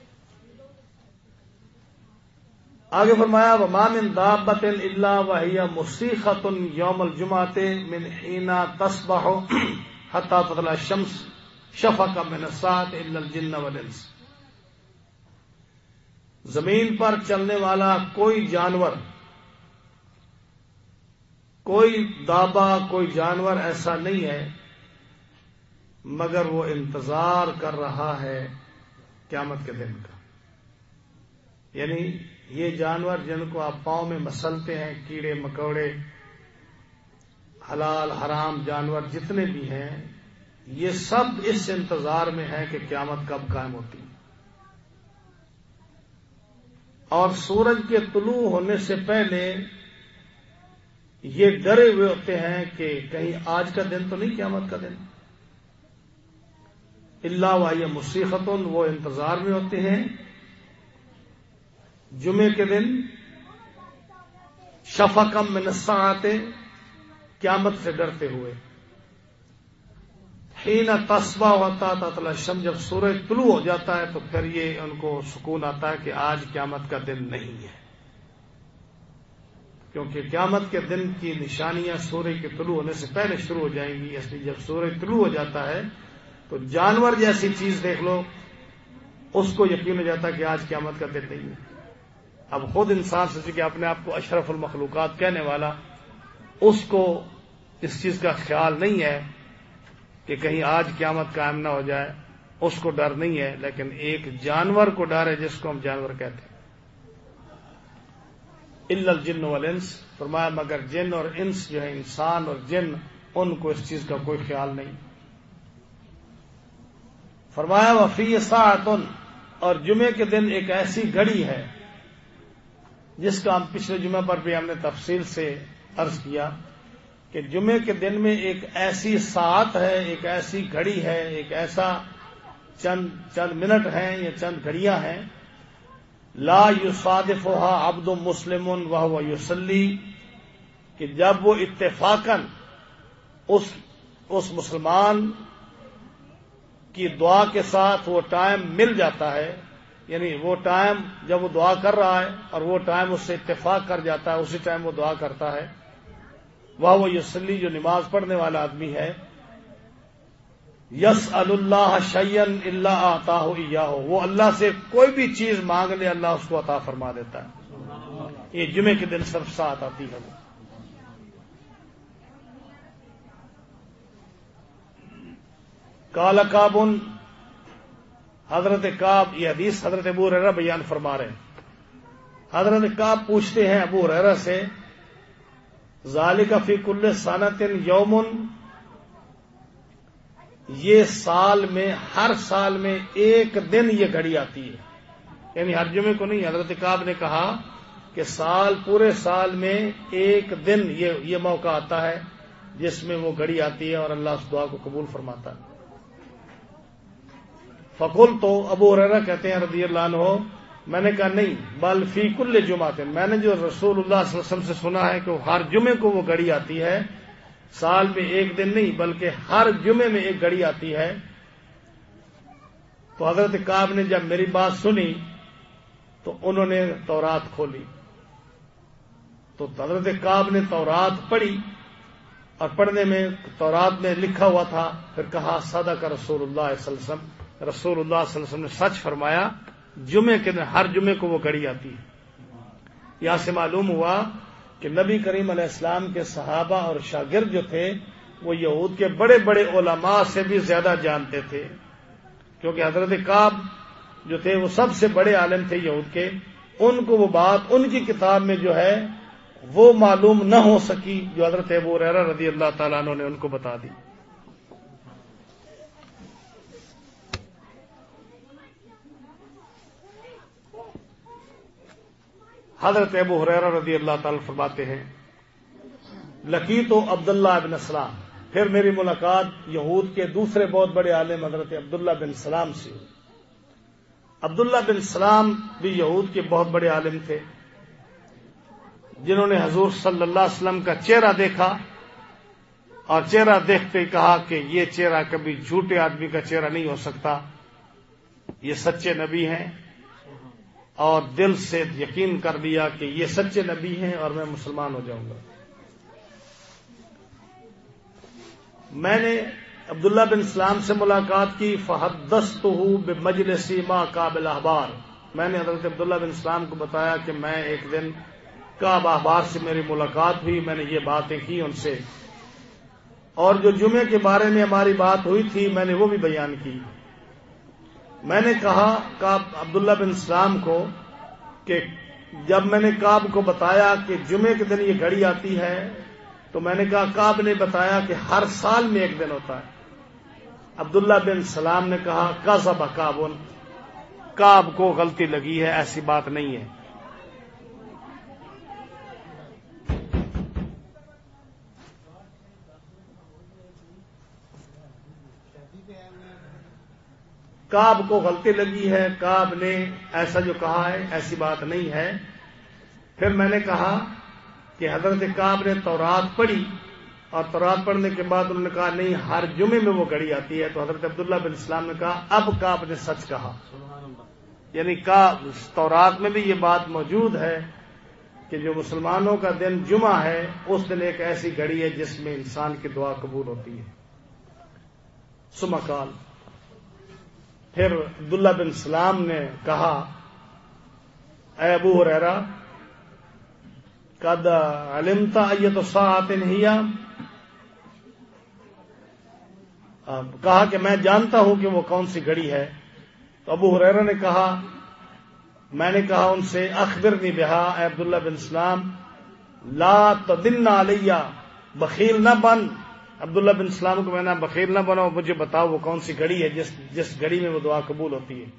آگے فرمایا وَمَا مِن دَابَّةٍ إِلَّا وَهِيَ مُسِيخَةٌ يَوْمَ الْجُمْعَةِ مِنْ حِينَ تَصْبَحُ حَتَّى تَطْلُعَ الشَّمْسُ شَفَقًا مِنَ السَّاعَةِ إِلَّا الْجِنَّ وَالْإِنسَ۔ زمین پر چلنے والا کوئی جانور کوئی دابا کوئی جانور ایسا نہیں ہے مگر وہ انتظار کر رہا ہے قیامت کے دن کا. یعنی یہ جانور جن کو آپ پاؤں میں مسلتے ہیں، کیڑے مکوڑے، حلال حرام جانور جتنے بھی ہیں، یہ سب اس انتظار میں ہیں کہ قیامت کب قائم ہوتی ہے. اور سورج کے طلوع ہونے سے پہلے یہ ڈرے ہوئے ہوتے ہیں کہ کہیں آج کا دن تو نہیں قیامت کا دن. اللہ وہی مصیحتن، وہ انتظار میں ہوتے ہیں جمعے کے دن شفقم من الساعۃ، قیامت سے ڈرتے ہوئے. حین تصبح ہوتا تطلع الشمس، جب سورج طلوع ہو جاتا ہے تو پھر یہ ان کو سکون آتا ہے کہ آج قیامت کا دن نہیں ہے، کیونکہ قیامت کے دن کی نشانیاں سورج کے طلوع ہونے سے پہلے شروع ہو جائیں گی. اس لیے جب سورج طلوع ہو جاتا ہے تو جانور جیسی چیز دیکھ لو، اس کو یقین ہو جاتا ہے کہ آج قیامت کا دن نہیں ہے. اب خود انسان سے کہ اپنے آپ کو اشرف المخلوقات کہنے والا، اس کو اس چیز کا خیال نہیں ہے کہ کہیں آج قیامت قائم نہ ہو جائے، اس کو ڈر نہیں ہے. لیکن ایک جانور کو ڈر ہے جس کو ہم جانور کہتے ہیں. الا الجن والانس، فرمایا مگر جن اور انس جو ہے انسان اور جن، ان کو اس چیز کا کوئی خیال نہیں. فرمایا وفی ساعۃ، اور جمعے کے دن ایک ایسی گھڑی ہے جس کا ہم پچھلے جمعہ پر بھی ہم نے تفصیل سے عرض کیا کہ جمعے کے دن میں ایک ایسی ساعت ہے، ایک ایسی گھڑی ہے، ایک ایسا چند چند منٹ ہیں یا چند گھڑیاں ہیں، لا یصادفها عبد مسلم وهو یصلی، کہ جب وہ اتفاقاً اس اس مسلمان کی دعا کے ساتھ وہ ٹائم مل جاتا ہے، یعنی وہ ٹائم جب وہ دعا کر رہا ہے اور وہ ٹائم اس سے اتفاق کر جاتا ہے، اسی ٹائم وہ دعا کرتا ہے. وہو یصلی، جو نماز پڑھنے والا آدمی ہے، یسأل اللہ شیئا الا اعطاہ ایاہ، وہ اللہ سے کوئی بھی چیز مانگ لے اللہ اس کو عطا فرما دیتا ہے. یہ جمعے کے دن صرف ساتھ آتی ہے. قال کعب، حضرت کعب، یہ حدیث حضرت ابو ہریرہ بیان فرما رہے ہیں. حضرت کعب پوچھتے ہیں ابو ہریرہ سے، ذالک فی کل سنۃ یوم، یہ سال میں، ہر سال میں ایک دن یہ گھڑی آتی ہے، یعنی ہر جمعے کو نہیں. حضرت کعب نے کہا کہ سال، پورے سال میں ایک دن یہ یہ موقع آتا ہے جس میں وہ گھڑی آتی ہے اور اللہ اس دعا کو قبول فرماتا ہے. فقل، تو ابو ہریرہ کہتے ہیں رضی اللہ عنہ، میں نے کہا نہیں، بل فی کل جمعۃ، میں نے جو رسول اللہ صلی اللہ علیہ وسلم سے سنا ہے کہ ہر جمعے کو وہ گھڑی آتی ہے، سال میں ایک دن نہیں بلکہ ہر جمعے میں ایک گھڑی آتی ہے. تو حضرت کعب نے جب میری بات سنی تو انہوں نے تورات کھولی، تو حضرت کعب نے تورات پڑھی، اور پڑھنے میں تورات میں لکھا ہوا تھا، پھر کہا صدق رسول اللہ صلی اللہ علیہ وسلم، رسول اللہ صلی اللہ علیہ وسلم نے سچ فرمایا، جمعے کے دن ہر جمعے کو وہ گھڑی آتی ہے. یہاں سے معلوم ہوا کہ نبی کریم علیہ السلام کے صحابہ اور شاگرد جو تھے وہ یہود کے بڑے بڑے علماء سے بھی زیادہ جانتے تھے، کیونکہ حضرت کعب جو تھے وہ سب سے بڑے عالم تھے یہود کے. ان کو وہ بات ان کی کتاب میں جو ہے وہ معلوم نہ ہو سکی جو حضرت ابو ہریرہ رضی اللہ تعالیٰ عنہ نے ان کو بتا دی. حضرت ابو ہریرہ رضی اللہ تعالیٰ فرماتے ہیں، لقیت عبداللہ بن سلام، پھر میری ملاقات یہود کے دوسرے بہت بڑے عالم حضرت عبداللہ بن سلام سے. عبداللہ بن سلام بھی یہود کے بہت بڑے عالم تھے، جنہوں نے حضور صلی اللہ علیہ وسلم کا چہرہ دیکھا اور چہرہ دیکھتے ہی کہا کہ یہ چہرہ کبھی جھوٹے آدمی کا چہرہ نہیں ہو سکتا، یہ سچے نبی ہیں، اور دل سے یقین کر لیا کہ یہ سچے نبی ہیں اور میں مسلمان ہو جاؤں گا. میں نے عبداللہ بن سلام سے ملاقات کی، فحدثتہ بمجلسی ما کعب الاحبار، میں نے حضرت عبداللہ بن سلام کو بتایا کہ میں ایک دن کعب احبار سے میری ملاقات ہوئی، میں نے یہ باتیں کی ان سے، اور جو جمعے کے بارے میں ہماری بات ہوئی تھی میں نے وہ بھی بیان کی۔ میں نے کہا کعب عبداللہ بن سلام کو کہ جب میں نے کعب کو بتایا کہ جمعے کے دن یہ گھڑی آتی ہے تو میں نے کہا کعب نے بتایا کہ ہر سال میں ایک دن ہوتا ہے۔ عبداللہ بن سلام نے کہا کذب کعب، کعب کو غلطی لگی ہے، ایسی بات نہیں ہے۔ کعب کو غلطی لگی ہے، کعب نے ایسا جو کہا ہے ایسی بات نہیں ہے۔ پھر میں نے کہا کہ حضرت کعب نے تورات پڑھی، اور تورات پڑھنے کے بعد انہوں نے کہا نہیں ہر جمعے میں وہ گھڑی آتی ہے، تو حضرت عبداللہ بن اسلام نے کہا اب کعب نے سچ کہا، یعنی کعب تورات میں بھی یہ بات موجود ہے کہ جو مسلمانوں کا دن جمعہ ہے اس دن ایک ایسی گھڑی ہے جس میں انسان کی دعا قبول ہوتی ہے۔ ثم قال، پھر عبداللہ بن سلام نے کہا اے ابو ہریرہ قد علمت ایت ساعۃ ہی، کہا کہ میں جانتا ہوں کہ وہ کون سی گھڑی ہے۔ تو ابو ہریرہ نے کہا، میں نے کہا ان سے اخبرنی بہا، اے عبداللہ بن سلام لا تدن علی، بخیل نہ بن۔ عبداللہ بن سلام کو میں نے بخیل نہ بنو، مجھے بتاؤ وہ کون سی گھڑی ہے جس جس گھڑی میں وہ دعا قبول ہوتی ہے۔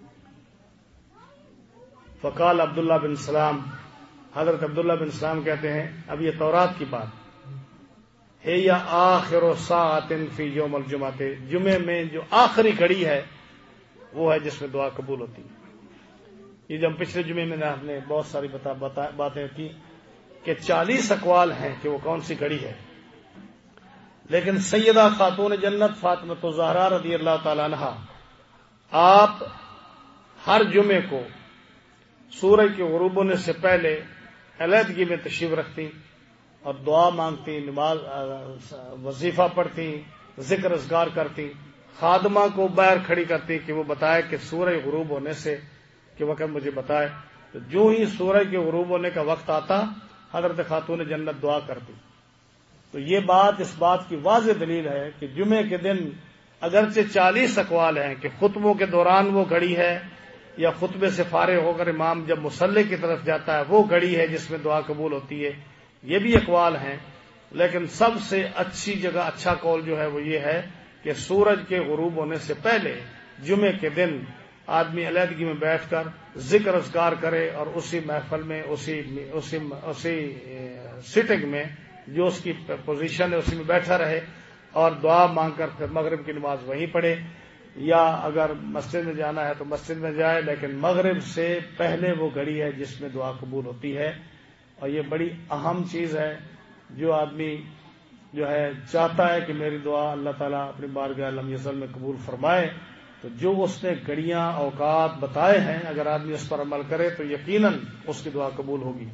فقال عبداللہ بن سلام، حضرت عبداللہ بن سلام کہتے ہیں اب یہ تورات کی بات ہے، یا آخر ساعۃ فی یوم الجمعہ، جمعے میں جو آخری گھڑی ہے وہ ہے جس میں دعا قبول ہوتی ہے۔ یہ جو ہم پچھلے جمعے میں ہم نے بہت ساری بتا, بتا, باتیں کی کہ چالیس اقوال ہیں کہ وہ کون سی گھڑی ہے، لیکن سیدہ خاتون جنت فاطمہ الزہرا رضی اللہ تعالی عنہا آپ ہر جمعے کو سورج کے غروب ہونے سے پہلے علیحدگی میں تشریف رکھتی اور دعا مانگتی، نماز وظیفہ پڑھتی، ذکر اذکار کرتی، خادمہ کو باہر کھڑی کرتی کہ وہ بتائے کہ سورج غروب ہونے سے کہ وقت مجھے بتائے۔ تو جو ہی سورج کے غروب ہونے کا وقت آتا حضرت خاتون جنت دعا کرتی۔ تو یہ بات اس بات کی واضح دلیل ہے کہ جمعے کے دن اگرچہ چالیس اقوال ہیں کہ خطبوں کے دوران وہ گھڑی ہے یا خطبے سے فارغ ہو کر امام جب مصلی کی طرف جاتا ہے وہ گھڑی ہے جس میں دعا قبول ہوتی ہے، یہ بھی اقوال ہیں، لیکن سب سے اچھی جگہ اچھا قول جو ہے وہ یہ ہے کہ سورج کے غروب ہونے سے پہلے جمعے کے دن آدمی علیحدگی میں بیٹھ کر ذکر اذکار کرے اور اسی محفل میں اسی اسی اسی سٹنگ میں جو اس کی پوزیشن ہے اسی میں بیٹھا رہے اور دعا مانگ کر پھر مغرب کی نماز وہیں پڑھے، یا اگر مسجد میں جانا ہے تو مسجد میں جائے، لیکن مغرب سے پہلے وہ گھڑی ہے جس میں دعا قبول ہوتی ہے۔ اور یہ بڑی اہم چیز ہے، جو آدمی جو ہے چاہتا ہے کہ میری دعا اللہ تعالیٰ اپنی بارگاہ لم یزل میں قبول فرمائے، تو جو اس نے گھڑیاں اوقات بتائے ہیں اگر آدمی اس پر عمل کرے تو یقیناً اس کی دعا قبول ہوگی۔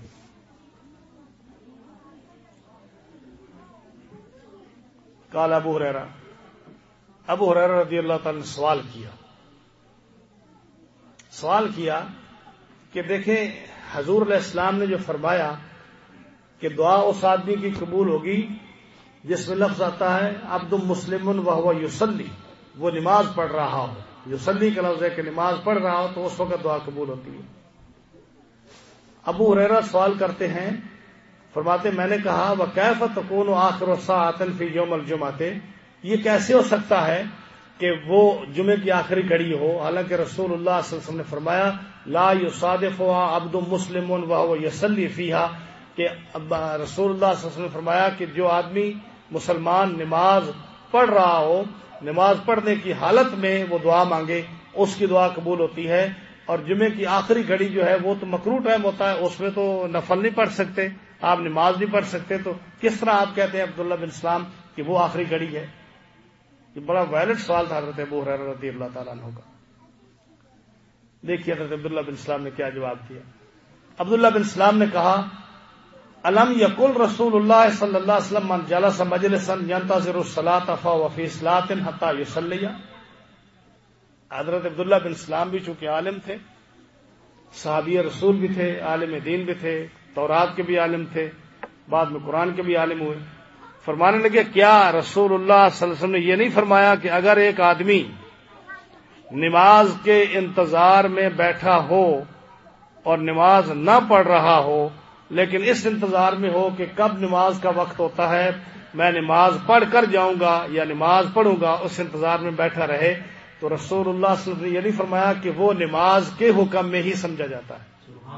قال ابو ہریرہ، ابو ہریرہ رضی اللہ تعالیٰ نے سوال کیا سوال کیا کہ دیکھیں حضور علیہ السلام نے جو فرمایا کہ دعا اس آدمی کی قبول ہوگی جس میں لفظ آتا ہے عبد مسلم وہو یصلی، وہ نماز پڑھ رہا ہو، یصلی کا لفظ ہے کہ نماز پڑھ رہا ہو تو اس وقت دعا قبول ہوتی ہے۔ ابو ہریرہ سوال کرتے ہیں، فرماتے میں نے کہا وَكَيْفَ تَكُونُ آخِرُ سَاعَةٍ فِي يَوْمِ الْجُمْعَةِ، یہ کیسے ہو سکتا ہے کہ وہ جمعے کی آخری گھڑی ہو، حالانکہ رسول اللہ صلی اللہ علیہ وسلم نے فرمایا لا يصادفها عبد مسلم وهو يصلي فيها، کہ رسول اللہ صلی اللہ علیہ وسلم نے فرمایا کہ جو آدمی مسلمان نماز پڑھ رہا ہو، نماز پڑھنے کی حالت میں وہ دعا مانگے اس کی دعا قبول ہوتی ہے، اور جمعے کی آخری گھڑی جو ہے وہ تو مکروہ ٹائم ہوتا ہے، اس میں تو نفل نہیں پڑھ سکتے، آپ نماز نہیں پڑھ سکتے، تو کس طرح آپ کہتے ہیں عبداللہ بن سلام کہ وہ آخری گھڑی ہے؟ یہ بڑا ویلڈ سوال تھا حضرت ابو ہریرہ رضی اللہ تعالیٰ عنہ کا۔ دیکھیے حضرت عبداللہ بن سلام نے کیا جواب دیا۔ عبداللہ بن سلام نے کہا الم یقل رسول اللہ صلی اللہ علیہ وسلم من جلس مجلسا ينتظر الصلاۃ فهو فی صلاۃ حتی یصلی، حضرت عبداللہ بن سلام بھی چونکہ عالم تھے، صحابی رسول بھی تھے، عالم دین بھی تھے، تورات کے بھی عالم تھے، بعد میں قرآن کے بھی عالم ہوئے۔ فرمانے لگے کیا رسول اللہ صلی اللہ علیہ وسلم نے یہ نہیں فرمایا کہ اگر ایک آدمی نماز کے انتظار میں بیٹھا ہو اور نماز نہ پڑھ رہا ہو، لیکن اس انتظار میں ہو کہ کب نماز کا وقت ہوتا ہے، میں نماز پڑھ کر جاؤں گا یا نماز پڑھوں گا، اس انتظار میں بیٹھا رہے، تو رسول اللہ صلی اللہ علیہ وسلم نے یہ نہیں فرمایا کہ وہ نماز کے حکم میں ہی سمجھا جاتا ہے۔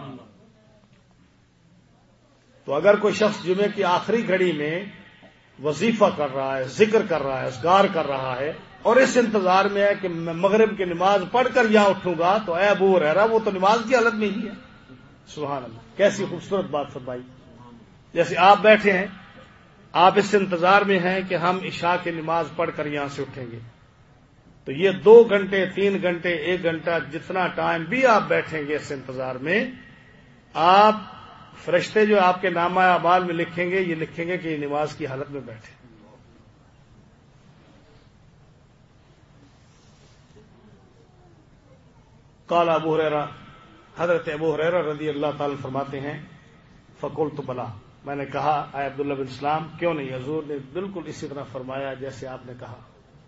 تو اگر کوئی شخص جمعے کی آخری گھڑی میں وظیفہ کر رہا ہے، ذکر کر رہا ہے، اذکار کر رہا ہے، اور اس انتظار میں ہے کہ میں مغرب کی نماز پڑھ کر یہاں اٹھوں گا، تو اے ابو ہریرہ وہ تو نماز کی حالت میں ہی ہے۔ سبحان اللہ، کیسی خوبصورت بات فرمائی۔ جیسے آپ بیٹھے ہیں، آپ اس انتظار میں ہیں کہ ہم عشاء کی نماز پڑھ کر یہاں سے اٹھیں گے، تو یہ دو گھنٹے تین گھنٹے ایک گھنٹہ جتنا ٹائم بھی آپ بیٹھیں گے اس انتظار میں، آپ فرشتے جو آپ کے نامہ اعمال میں لکھیں گے، یہ لکھیں گے کہ یہ نماز کی حالت میں بیٹھے۔ قال ابو ہریرہ، حضرت ابو ہریرہ رضی اللہ تعالی فرماتے ہیں فقلت بلا، میں نے کہا اے عبداللہ بن سلام کیوں نہیں، حضور نے بالکل اسی طرح فرمایا جیسے آپ نے کہا۔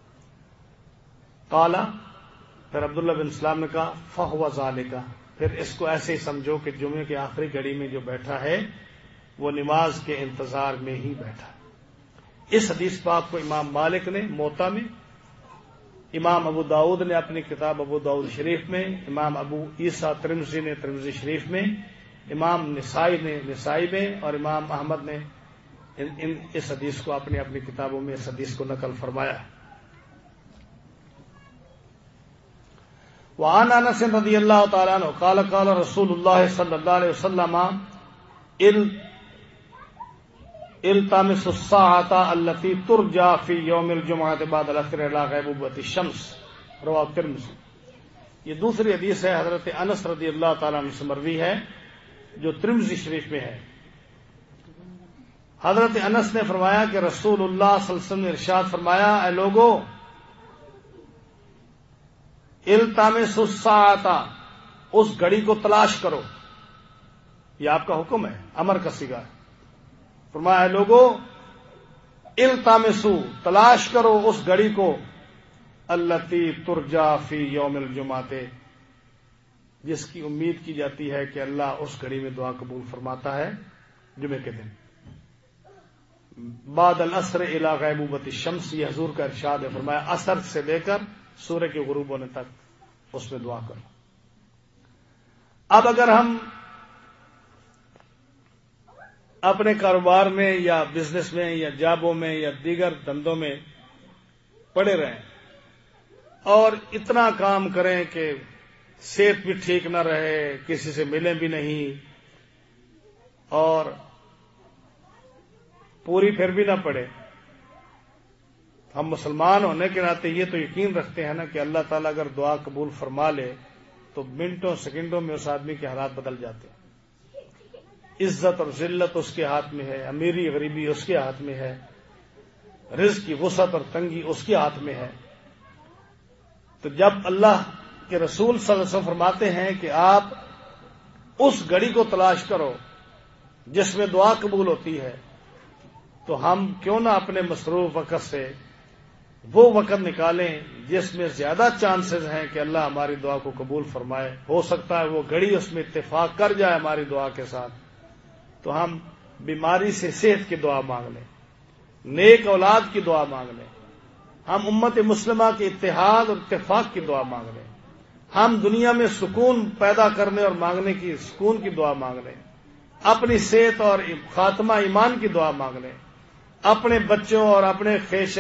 قال، پھر عبداللہ بن سلام نے کہا فہو ذالک، پھر اس کو ایسے ہی سمجھو کہ جمعے کی آخری گھڑی میں جو بیٹھا ہے وہ نماز کے انتظار میں ہی بیٹھا۔ اس حدیث پاک کو امام مالک نے موطا میں، امام ابو داؤد نے اپنی کتاب ابو داؤد شریف میں، امام ابو عیسیٰ ترمذی نے ترمذی شریف میں، امام نسائی نے نسائی میں، اور امام احمد نے ان, ان اس حدیث کو اپنی اپنی کتابوں میں اس حدیث کو نقل فرمایا ہے۔ وعن انس رضی اللہ تعالی عنہ قال قال رسول اللہ صلی اللہ علیہ وسلم التمس الساعة التي ترجى في يوم الجمعة بعد العصر الى غیبوبة الشمس، رواه الترمذی۔ یہ دوسری حدیث ہے حضرت انس رضی اللہ تعالی عنہ سے مروی ہے جو ترمذی شریف میں ہے۔ حضرت انس نے فرمایا کہ رسول اللہ صلی اللہ علیہ وسلم نے ارشاد فرمایا اے لوگو التمس الساعة، اس گھڑی کو تلاش کرو، یہ آپ کا حکم ہے، امر کا صیغہ ہے۔ فرمایا لوگو التمسوا، تلاش کرو اس گھڑی کو، التی ترجا فی یوم الجمعہ، جس کی امید کی جاتی ہے کہ اللہ اس گھڑی میں دعا قبول فرماتا ہے جمعے کے دن، بعد العصر الی غیبوبۃ الشمس، یہ حضور کا ارشاد ہے۔ فرمایا عصر سے لے کر سورج کے غروب ہونے تک اس میں دعا کرو۔ اب اگر ہم اپنے کاروبار میں یا بزنس میں یا جابوں میں یا دیگر دھندوں میں پڑے رہیں اور اتنا کام کریں کہ صحت بھی ٹھیک نہ رہے، کسی سے ملیں بھی نہیں، اور پوری پھر بھی نہ پڑے، ہم مسلمان ہونے کے ناطے یہ تو یقین رکھتے ہیں نا کہ اللہ تعالیٰ اگر دعا قبول فرما لے تو منٹوں سیکنڈوں میں اس آدمی کے حالات بدل جاتے ہیں۔ عزت اور ذلت اس کے ہاتھ میں ہے، امیری غریبی اس کے ہاتھ میں ہے، رزق کی وسعت اور تنگی اس کے ہاتھ میں ہے۔ تو جب اللہ کے رسول صلی اللہ علیہ وسلم فرماتے ہیں کہ آپ اس گھڑی کو تلاش کرو جس میں دعا قبول ہوتی ہے، تو ہم کیوں نہ اپنے مصروف وقت سے وہ وقت نکالیں جس میں زیادہ چانسز ہیں کہ اللہ ہماری دعا کو قبول فرمائے۔ ہو سکتا ہے وہ گھڑی اس میں اتفاق کر جائے ہماری دعا کے ساتھ، تو ہم بیماری سے صحت کی دعا مانگ لیں، نیک اولاد کی دعا مانگ لیں، ہم امت مسلمہ کے اتحاد اور اتفاق کی دعا مانگ لیں، ہم دنیا میں سکون پیدا کرنے اور مانگنے کی سکون کی دعا مانگ لیں، اپنی صحت اور خاتمہ ایمان کی دعا مانگ لیں، اپنے بچوں اور اپنے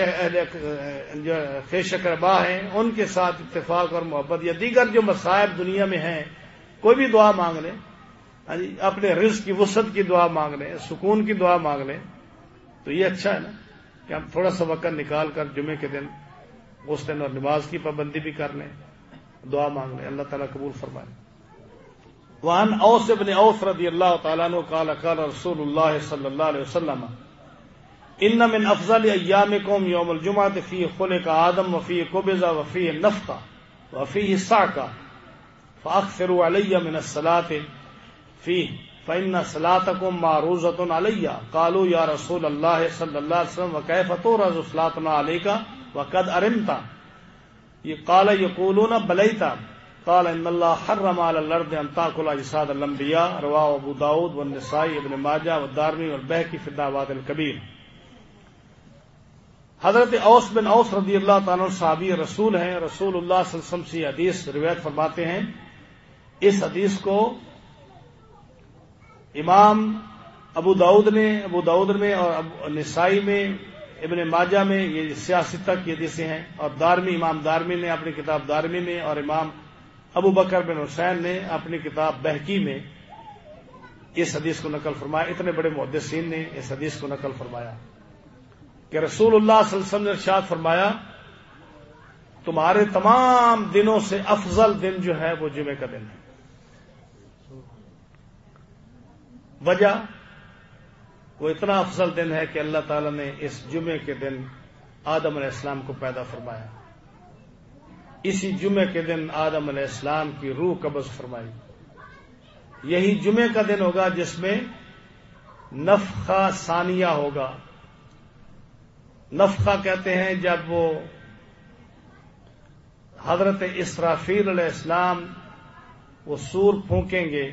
خیش اقربا ہیں ان کے ساتھ اتفاق اور محبت، یا دیگر جو مصائب دنیا میں ہیں کوئی بھی دعا مانگ لیں، اپنے رزق کی وسعت کی دعا مانگ لیں، سکون کی دعا مانگ لیں، تو یہ اچھا ہے نا کہ ہم تھوڑا سا وقت نکال کر جمعے کے دن اس دن اور نماز کی پابندی بھی کر لیں، دعا مانگ لیں، اللہ تعالیٰ قبول فرمائے۔ وعن اوس بن اوس رضی اللہ تعالیٰ عنہ قال قال رسول اللہ صلی اللہ علیہ وسلم ان من افضل ایامکم یوم الجمعہ فی خلق آدم وفی قبض وفی نفخ وفی صعق فاکثروا علی من الصلاة فیہ فإن صلاتكم معروضة علي قالوا يا رسول الله صلى الله عليه وسلم وكيف تعرض صلاتنا عليك وقد أرمت قال يقولون بليت قال ان الله حرم على الارض ان تاكل اجساد الانبياء رواه ابو داود والنسائی ابن ماجہ والدارمی والبیہقی فی الدعوات الکبیر۔ حضرت اوس بن اوس رضی اللہ تعالیٰ عنہ صحابی رسول ہیں، رسول اللہ صلی اللہ علیہ وسلم سے حدیث روایت فرماتے ہیں۔ اس حدیث کو امام ابو داود نے ابو داود میں اور نسائی میں ابن ماجہ میں یہ سیاسی تک یہ حدیثیں ہیں، اور دارمی امام دارمی نے اپنی کتاب دارمی میں اور امام ابو بکر بن حسین نے اپنی کتاب بہقی میں اس حدیث کو نقل فرمایا۔ اتنے بڑے محدثین نے اس حدیث کو نقل فرمایا کہ رسول اللہ صلی اللہ علیہ وسلم نے ارشاد فرمایا تمہارے تمام دنوں سے افضل دن جو ہے وہ جمعے کا دن ہے۔ وجہ وہ اتنا افضل دن ہے کہ اللہ تعالی نے اس جمعے کے دن آدم علیہ السلام کو پیدا فرمایا، اسی جمعے کے دن آدم علیہ السلام کی روح قبض فرمائی۔ یہی جمعے کا دن ہوگا جس میں نفخہ ثانیہ ہوگا۔ نفخہ کہتے ہیں جب وہ حضرت اسرافیل علیہ السلام وہ سور پھونکیں گے،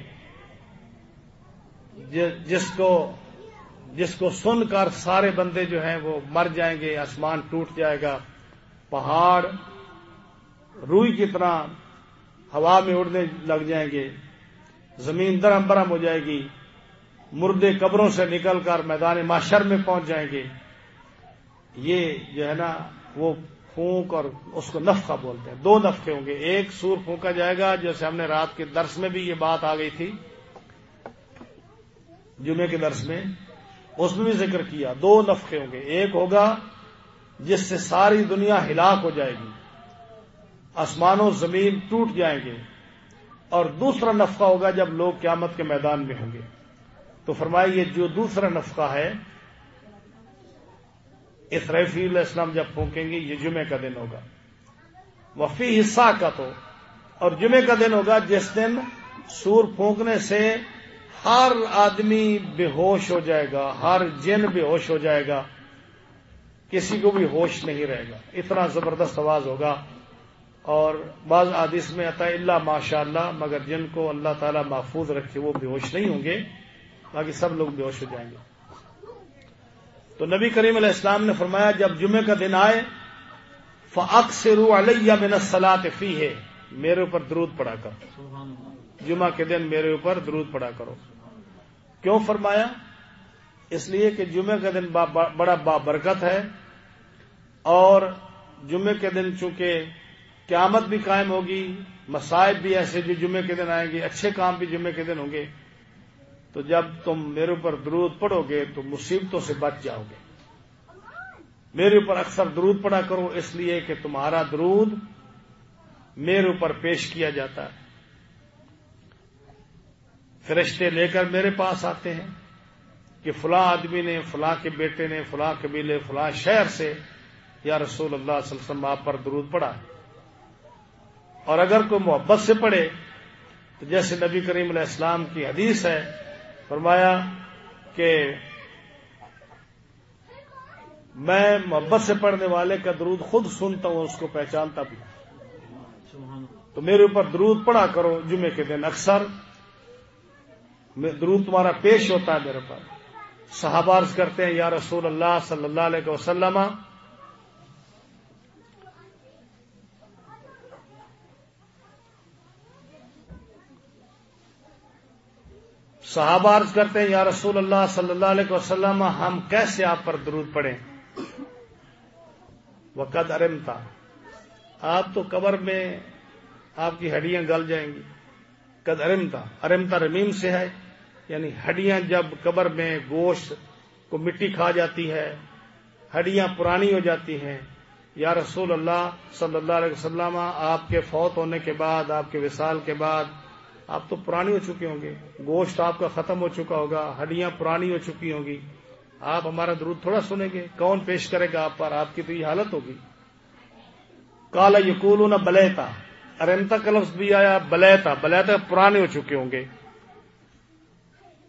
جس کو جس کو سن کر سارے بندے جو ہیں وہ مر جائیں گے، آسمان ٹوٹ جائے گا، پہاڑ روئی کی طرح ہوا میں اڑنے لگ جائیں گے، زمین درہم برہم ہو جائے گی، مردے قبروں سے نکل کر میدان محشر میں پہنچ جائیں گے۔ یہ جو ہے نا وہ پھونک، اور اس کو نفخہ بولتے ہیں۔ دو نفخے ہوں گے، ایک سور پھونکا جائے گا، جیسے ہم نے رات کے درس میں بھی یہ بات آ گئی تھی، جمعے کے درس میں اس میں بھی ذکر کیا۔ دو نفخے ہوں گے، ایک ہوگا جس سے ساری دنیا ہلاک ہو جائے گی، آسمان و زمین ٹوٹ جائیں گے، اور دوسرا نفخہ ہوگا جب لوگ قیامت کے میدان میں ہوں گے۔ تو فرمایا یہ جو دوسرا نفخہ ہے اسرافیل علیہ السلام جب پھونکیں گے، یہ جمعے کا دن ہوگا۔ وفی حصہ کا تو اور جمعے کا دن ہوگا جس دن سور پھونکنے سے ہر آدمی بے ہوش ہو جائے گا، ہر جن بے ہوش ہو جائے گا، کسی کو بھی ہوش نہیں رہے گا، اتنا زبردست آواز ہوگا۔ اور بعض حدیث میں آتا ہے اللہ ماشاء اللہ، مگر جن کو اللہ تعالیٰ محفوظ رکھے وہ بے ہوش نہیں ہوں گے، باقی سب لوگ بے ہوش ہو جائیں گے۔ تو نبی کریم علیہ السلام نے فرمایا جب جمعے کا دن آئے فَأَكْثِرُوا عَلَيَّ مِنَ الصَّلَاةِ فِيهِ، میرے اوپر درود پڑھا کرو، جمعہ کے دن میرے اوپر درود پڑھا کرو۔ کیوں فرمایا؟ اس لیے کہ جمعے کا دن بڑا بابرکت ہے، اور جمعے کے دن چونکہ قیامت بھی قائم ہوگی، مصائب بھی ایسے جو جمعے کے دن آئیں گے، اچھے کام بھی جمعے کے دن ہوں گے، تو جب تم میرے اوپر درود پڑھو گے تو مصیبتوں سے بچ جاؤ گے۔ میرے اوپر اکثر درود پڑھا کرو، اس لیے کہ تمہارا درود میرے اوپر پیش کیا جاتا ہے، فرشتے لے کر میرے پاس آتے ہیں کہ فلاں آدمی نے، فلاں کے بیٹے نے، فلاں قبیلے، فلاں شہر سے یا رسول اللہ صلی اللہ علیہ وسلم آپ پر درود پڑھا۔ اور اگر کوئی محبت سے پڑھے تو جیسے نبی کریم علیہ السلام کی حدیث ہے، فرمایا کہ میں محبت سے پڑھنے والے کا درود خود سنتا ہوں، اس کو پہچانتا بھی۔ تو میرے اوپر درود پڑھا کرو جمعے کے دن، اکثر درود تمہارا پیش ہوتا ہے میرے پر۔ صحابہ عرض کرتے ہیں یا رسول اللہ صلی اللہ علیہ وسلم، صحابہ عرض کرتے ہیں یا رسول اللہ صلی اللہ علیہ وسلم ہم کیسے آپ پر درود پڑھیں؟ وقد ارمتا، آپ تو قبر میں آپ کی ہڈیاں گل جائیں گی۔ قد ارمتا، ارمتا رمیم سے ہے، یعنی ہڈیاں جب قبر میں گوشت کو مٹی کھا جاتی ہے، ہڈیاں پرانی ہو جاتی ہیں۔ یا رسول اللہ صلی اللہ علیہ وسلم آپ کے فوت ہونے کے بعد، آپ کے وصال کے بعد آپ تو پرانی ہو چکے ہوں گے، گوشت آپ کا ختم ہو چکا ہوگا، ہڈیاں پرانی ہو چکی ہوں گی، آپ ہمارا درود تھوڑا سنیں گے، کون پیش کرے گا آپ پر؟ آپ کی تو یہ حالت ہوگی۔ قال یقولون بلیتا، ارمتا کا لفظ بھی آیا، بلیتا، بلیتا پرانے ہو چکے ہوں گے۔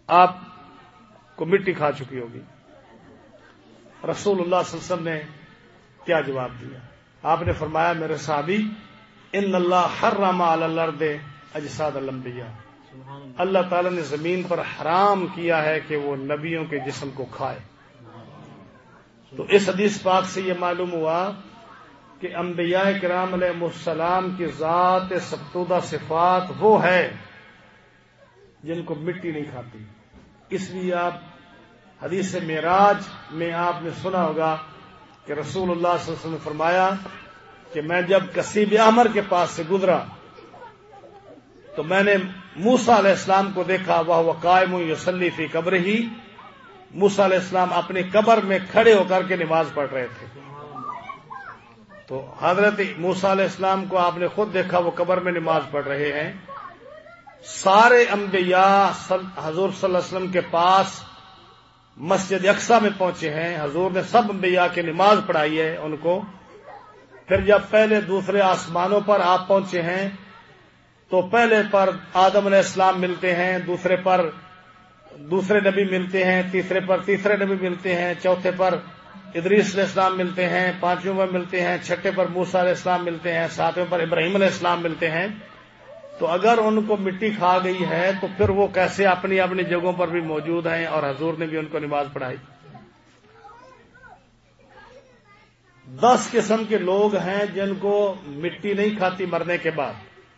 آپ کو مٹی کھا چکی ہوگی۔ رسول اللہ صلی اللہ علیہ وسلم نے کیا جواب دیا؟ آپ نے فرمایا میرے صحابی، ان اللہ حرم علی الارض اجساد الانبیاء، اللہ تعالی نے زمین پر حرام کیا ہے کہ وہ نبیوں کے جسم کو کھائے۔ تو اس حدیث پاک سے یہ معلوم ہوا کہ انبیاء کرام علیہ السلام کی ذات سبتودہ صفات وہ ہے جن کو مٹی نہیں کھاتی۔ اس لیے آپ حدیث معراج میں آپ نے سنا ہوگا کہ رسول اللہ صلی اللہ علیہ وسلم نے فرمایا کہ میں جب کسیب احمر کے پاس سے گزرا تو میں نے موسیٰ علیہ السلام کو دیکھا، وہ قائم یصلی فی قبرہ، موسیٰ علیہ السلام اپنی قبر میں کھڑے ہو کر کے نماز پڑھ رہے تھے۔ تو حضرت موسیٰ علیہ السلام کو آپ نے خود دیکھا، وہ قبر میں نماز پڑھ رہے ہیں۔ سارے انبیاء حضور صلی اللہ علیہ وسلم کے پاس مسجد اقصیٰ میں پہنچے ہیں، حضور نے سب انبیاء کی نماز پڑھائی ہے ان کو۔ پھر جب پہلے دوسرے آسمانوں پر آپ پہنچے ہیں تو پہلے پر آدم علیہ السلام ملتے ہیں، دوسرے پر دوسرے نبی ملتے ہیں، تیسرے پر تیسرے نبی ملتے ہیں، چوتھے پر ادریس علیہ السلام ملتے ہیں، پانچویں پر ملتے ہیں، چھٹے پر موسیٰ علیہ السلام ملتے ہیں، ساتویں پر ابراہیم علیہ السلام ملتے ہیں۔ تو اگر ان کو مٹی کھا گئی ہے تو پھر وہ کیسے اپنی اپنی جگہوں پر بھی موجود ہیں اور حضور نے بھی ان کو نماز پڑھائی؟ دس قسم کے لوگ ہیں جن کو مٹی نہیں کھاتی مرنے کے بعد،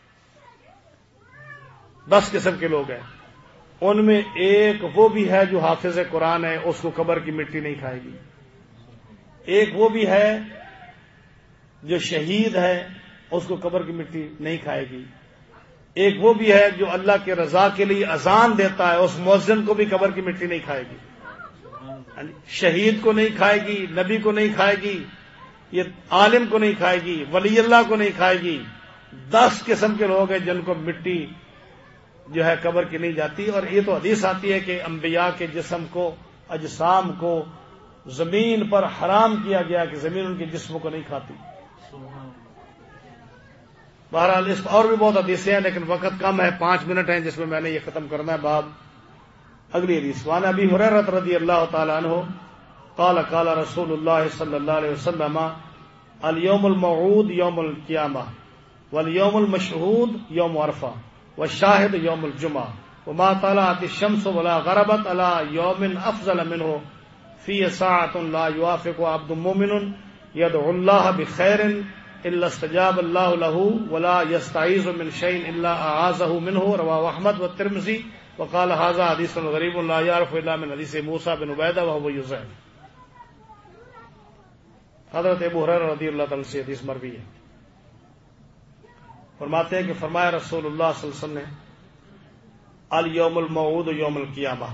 دس قسم کے لوگ ہیں۔ ان میں ایک وہ بھی ہے جو حافظ قرآن ہے، اس کو قبر کی مٹی نہیں کھائے گی۔ ایک وہ بھی ہے جو شہید ہے، اس کو قبر کی مٹی نہیں کھائے گی۔ ایک وہ بھی ہے جو اللہ کی رضا کے لیے اذان دیتا ہے، اس مؤذن کو بھی قبر کی مٹی نہیں کھائے گی۔ شہید کو نہیں کھائے گی، نبی کو نہیں کھائے گی، یہ عالم کو نہیں کھائے گی، ولی اللہ کو نہیں کھائے گی۔ دس قسم کے لوگ ہیں جن کو مٹی جو ہے قبر کی نہیں جاتی۔ اور یہ تو حدیث آتی ہے کہ انبیاء کے جسم کو، اجسام کو زمین پر حرام کیا گیا کہ زمین ان کے جسموں کو نہیں کھاتی۔ بہرحال اس اور بھی بہت حدیثیں ہیں لیکن وقت کم ہے، پانچ منٹ ہیں جس میں میں نے یہ ختم کرنا ہے باب۔ اگلی حدیث، وعن ابی ہریرہ رضی اللہ تعالی عنہ قال قال رسول اللہ صلی اللہ علیہ وسلم اليوم الموعود یوم القیامہ والیوم المشہود یوم عرفہ والشاہد یوم الجمعہ وما طلعت الشمس ولا غربت على یوم افضل منه فی ساعۃ لا یوافق عبد مؤمن یدعو اللہ بخیر الا استجاب اللہ له ولا يستعيذ من شيء الا اعاذه منه رواه احمد والترمذی وقال هذا حدیث غریب لا يعرف الا من حدیث موسیٰ بن عبیدہ وهو یزعم۔ حضرت ابو ہریرہ رضی اللہ تعالی سے حدیث مروی ہے، فرماتے ہیں کہ فرمایا رسول اللہ صلی اللہ علیہ وسلم نے الیوم الموعود یوم القیامہ،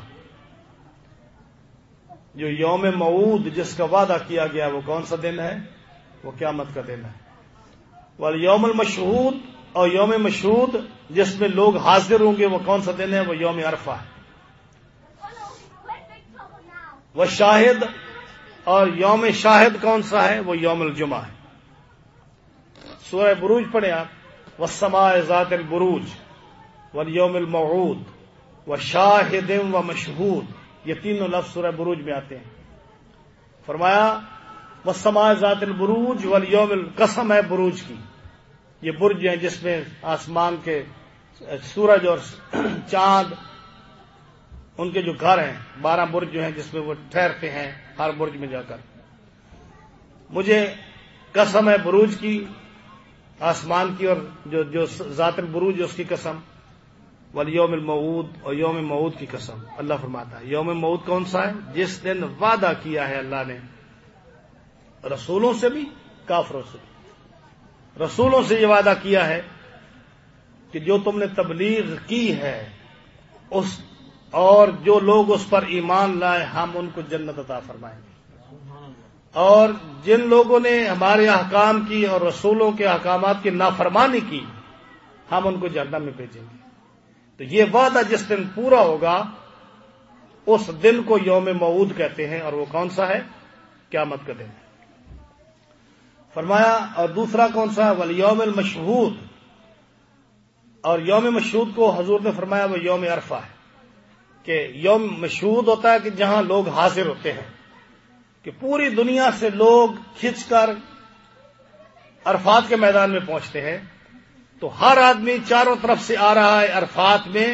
جو یوم موعود جس کا وعدہ کیا گیا وہ کون سا دن ہے؟ وہ قیامت کا دن ہے۔ والیوم المشہود، اور یوم مشہود جس میں لوگ حاضر ہوں گے وہ کون سا دن ہے؟ وہ یوم عرفہ ہے۔ وہ شاہد، اور یوم شاہد کون سا ہے؟ وہ یوم الجمعہ ہے۔ سورہ بروج پڑھیں آپ، والسماء ذات البروج والیوم الموعود وشاہد ومشہود، یہ تینوں لفظ سورہ بروج میں آتے ہیں۔ فرمایا والسماء ذات البروج والیوم، قسم ہے بروج کی، یہ برج ہیں جس میں آسمان کے سورج اور چاند ان کے جو گھر ہیں، بارہ برج جو ہیں جس میں وہ ٹھہرتے ہیں ہر برج میں جا کر۔ مجھے قسم ہے بروج کی، آسمان کی، اور جو جو ذات البروج اس کی قسم، والیوم الموعود، اور یوم موعود کی قسم۔ اللہ فرماتا ہے یوم موعود کون سا ہے؟ جس دن وعدہ کیا ہے اللہ نے رسولوں سے بھی کافروں سے بھی۔ رسولوں سے یہ وعدہ کیا ہے کہ جو تم نے تبلیغ کی ہے اس اور جو لوگ اس پر ایمان لائے ہم ان کو جنت عطا فرمائیں گے، اور جن لوگوں نے ہمارے احکام کی اور رسولوں کے احکامات کی نافرمانی کی ہم ان کو جہنم میں بھیجیں گے۔ تو یہ وعدہ جس دن پورا ہوگا اس دن کو یوم موعود کہتے ہیں، اور وہ کون سا ہے؟ قیامت کا دن ہے۔ فرمایا اور دوسرا کون سا ہے؟ والیوم المشہود، اور یوم مشہود کو حضور نے فرمایا وہ یوم عرفہ ہے۔ کہ یوم مشہود ہوتا ہے کہ جہاں لوگ حاضر ہوتے ہیں، کہ پوری دنیا سے لوگ کھنچ کر عرفات کے میدان میں پہنچتے ہیں، تو ہر آدمی چاروں طرف سے آ رہا ہے عرفات میں،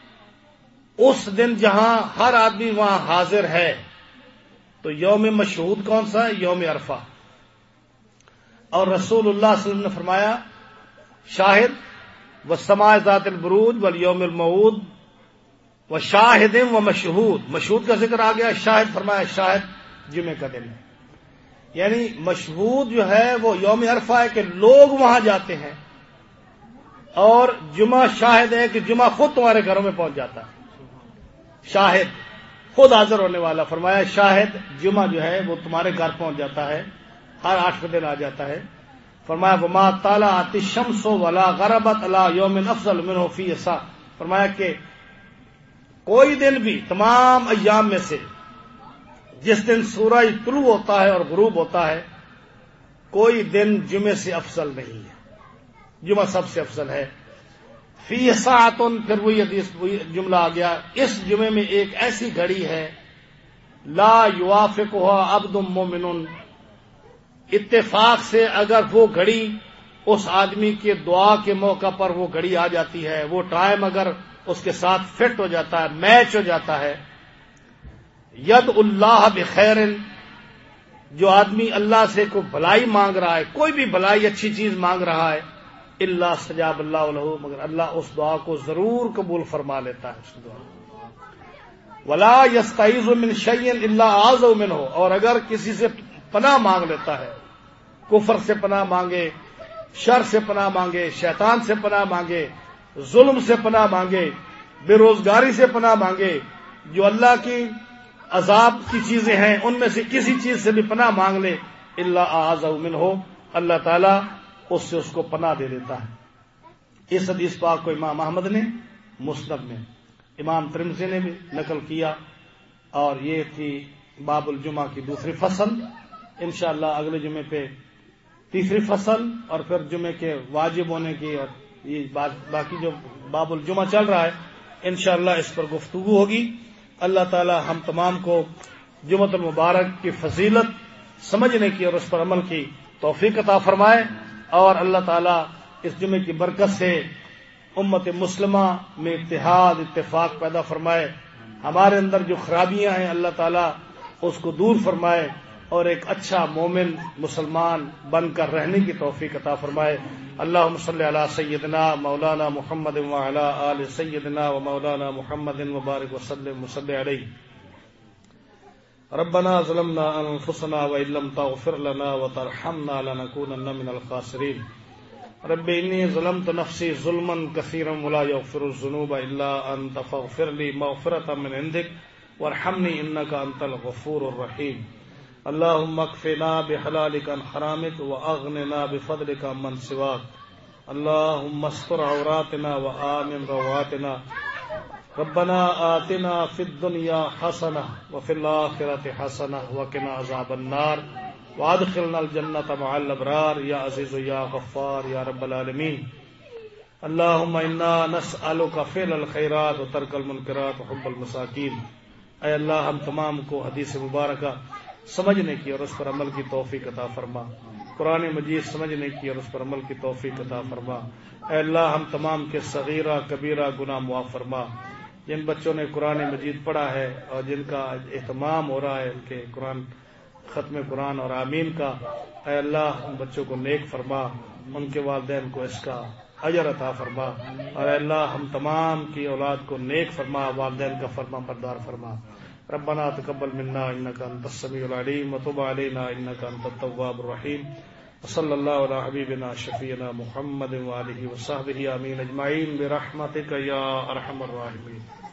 اس دن جہاں ہر آدمی وہاں حاضر ہے، تو یوم مشہود کون سا ہے؟ یوم عرفہ۔ اور رسول اللہ صلی اللہ علیہ وسلم نے فرمایا شاہد والسماء ذات البروج والیوم الموعود وشاہد و مشہود، مشہود کا ذکر آ گیا، شاہد فرمایا شاہد جمعے کا دن ہے، یعنی مشہود جو ہے وہ یوم عرفہ ہے کہ لوگ وہاں جاتے ہیں، اور جمعہ شاہد ہے کہ جمعہ خود تمہارے گھروں میں پہنچ جاتا ہے، شاہد خود حاضر ہونے والا، فرمایا شاہد جمعہ جو ہے وہ تمہارے گھر پہنچ جاتا ہے، ہر آٹھ دن آ جاتا ہے۔ فرمایا وما طلعت الشمس ولا غربت على یوم افضل منه فی سا، فرمایا کہ کوئی دن بھی تمام ایام میں سے جس دن سورج طلوع ہوتا ہے اور غروب ہوتا ہے، کوئی دن جمعے سے افضل نہیں ہے، جمعہ سب سے افضل ہے۔ فی ساعۃ، پھر وہی حدیث وہی جملہ آ گیا، اس جمعے میں ایک ایسی گھڑی ہے لا یوافقها عبد مومن، اتفاق سے اگر وہ گھڑی اس آدمی کے دعا کے موقع پر وہ گھڑی آ جاتی ہے، وہ ٹائم اگر اس کے ساتھ فٹ ہو جاتا ہے، میچ ہو جاتا ہے، ید اللہ بخیر، جو آدمی اللہ سے کوئی بھلائی مانگ رہا ہے، کوئی بھی بھلائی اچھی چیز مانگ رہا ہے، اللہ استجاب اللہ لہ، مگر اللہ اس دعا کو ضرور قبول فرما لیتا ہے، اس دعا ولا یستعیذ من شیء الا اعاذہ منہ، اور اگر کسی سے پناہ مانگ لیتا ہے، کفر سے پناہ مانگے، شر سے پناہ مانگے، شیطان سے پناہ مانگے، ظلم سے پناہ مانگے، بے روزگاری سے پناہ مانگے، جو اللہ کی عذاب کی چیزیں ہیں ان میں سے کسی چیز سے بھی پناہ مانگ لے، اللہ اعاذہ منہ، اللہ تعالیٰ اس سے اس کو پناہ دے دیتا ہے۔ اس حدیث پاک کو امام احمد نے مسند میں، امام ترمذی نے بھی نقل کیا، اور یہ تھی باب الجمعہ کی دوسری فصل۔ انشاءاللہ اگلے جمعے پہ تیسری فصل، اور پھر جمعے کے واجب ہونے کی، اور یہ باقی جو باب الجمعہ چل رہا ہے انشاءاللہ اس پر گفتگو ہوگی۔ اللہ تعالی ہم تمام کو جمعۃ المبارک کی فضیلت سمجھنے کی اور اس پر عمل کی توفیق عطا فرمائے، اور اللہ تعالی اس جمعے کی برکت سے امت مسلمہ میں اتحاد اتفاق پیدا فرمائے، ہمارے اندر جو خرابیاں ہیں اللہ تعالی اس کو دور فرمائے، اور ایک اچھا مومن مسلمان بن کر رہنے کی توفیق عطا فرمائے۔ اللہم صلی علی سیدنا مولانا محمد وعلی آل سیدنا و مولانا محمد وبارک وسلم وصلی علیہ۔ ربنا ظلمنا انفسنا وان لم تغفر لنا وترحمنا لنكونن من الخاسرین۔ رب انی ظلمت نفسی ظلما کثیرا ولا یغفر الذنوب الا انت فاغفر لی مغفرۃ من عندک وارحمنی انک انت الغفور الرحیم۔ اللهم اكفنا بحلالك عن حرامك واغننا بفضلك عمن سواك۔ اللهم استر عوراتنا وآمن رواتنا۔ ربنا آتنا في الدنيا حسنة وفي الآخرة حسنة وقنا عذاب النار وادخلنا الجنة مع الأبرار يا عزيز يا غفار يا رب العالمين۔ اللهم إنا نسألك فعل الخيرات وترك المنكرات وحب المساكين۔ اے اللہ ہم تمام کو حدیث مبارکہ سمجھنے کی اور اس پر عمل کی توفیق عطا فرما، قرآن مجید سمجھنے کی اور اس پر عمل کی توفیق عطا فرما۔ اے اللہ ہم تمام کے صغیرہ کبیرہ گناہ معاف فرما۔ جن بچوں نے قرآن مجید پڑھا ہے اور جن کا اہتمام ہو رہا ہے ان کے قرآن ختم قرآن اور آمین کا، اے اللہ ان بچوں کو نیک فرما، ان کے والدین کو اس کا اجر عطا فرما، اور اے اللہ ہم تمام کی اولاد کو نیک فرما، والدین کا فرما بردار فرما۔ ربنا تقبل منا انك انت السميع العليم وتب علينا انك انت التواب الرحيم، وصلى الله على حبيبنا شفيعنا محمد وآله وصحبه آمين اجمعين برحمتك يا ارحم الراحمين۔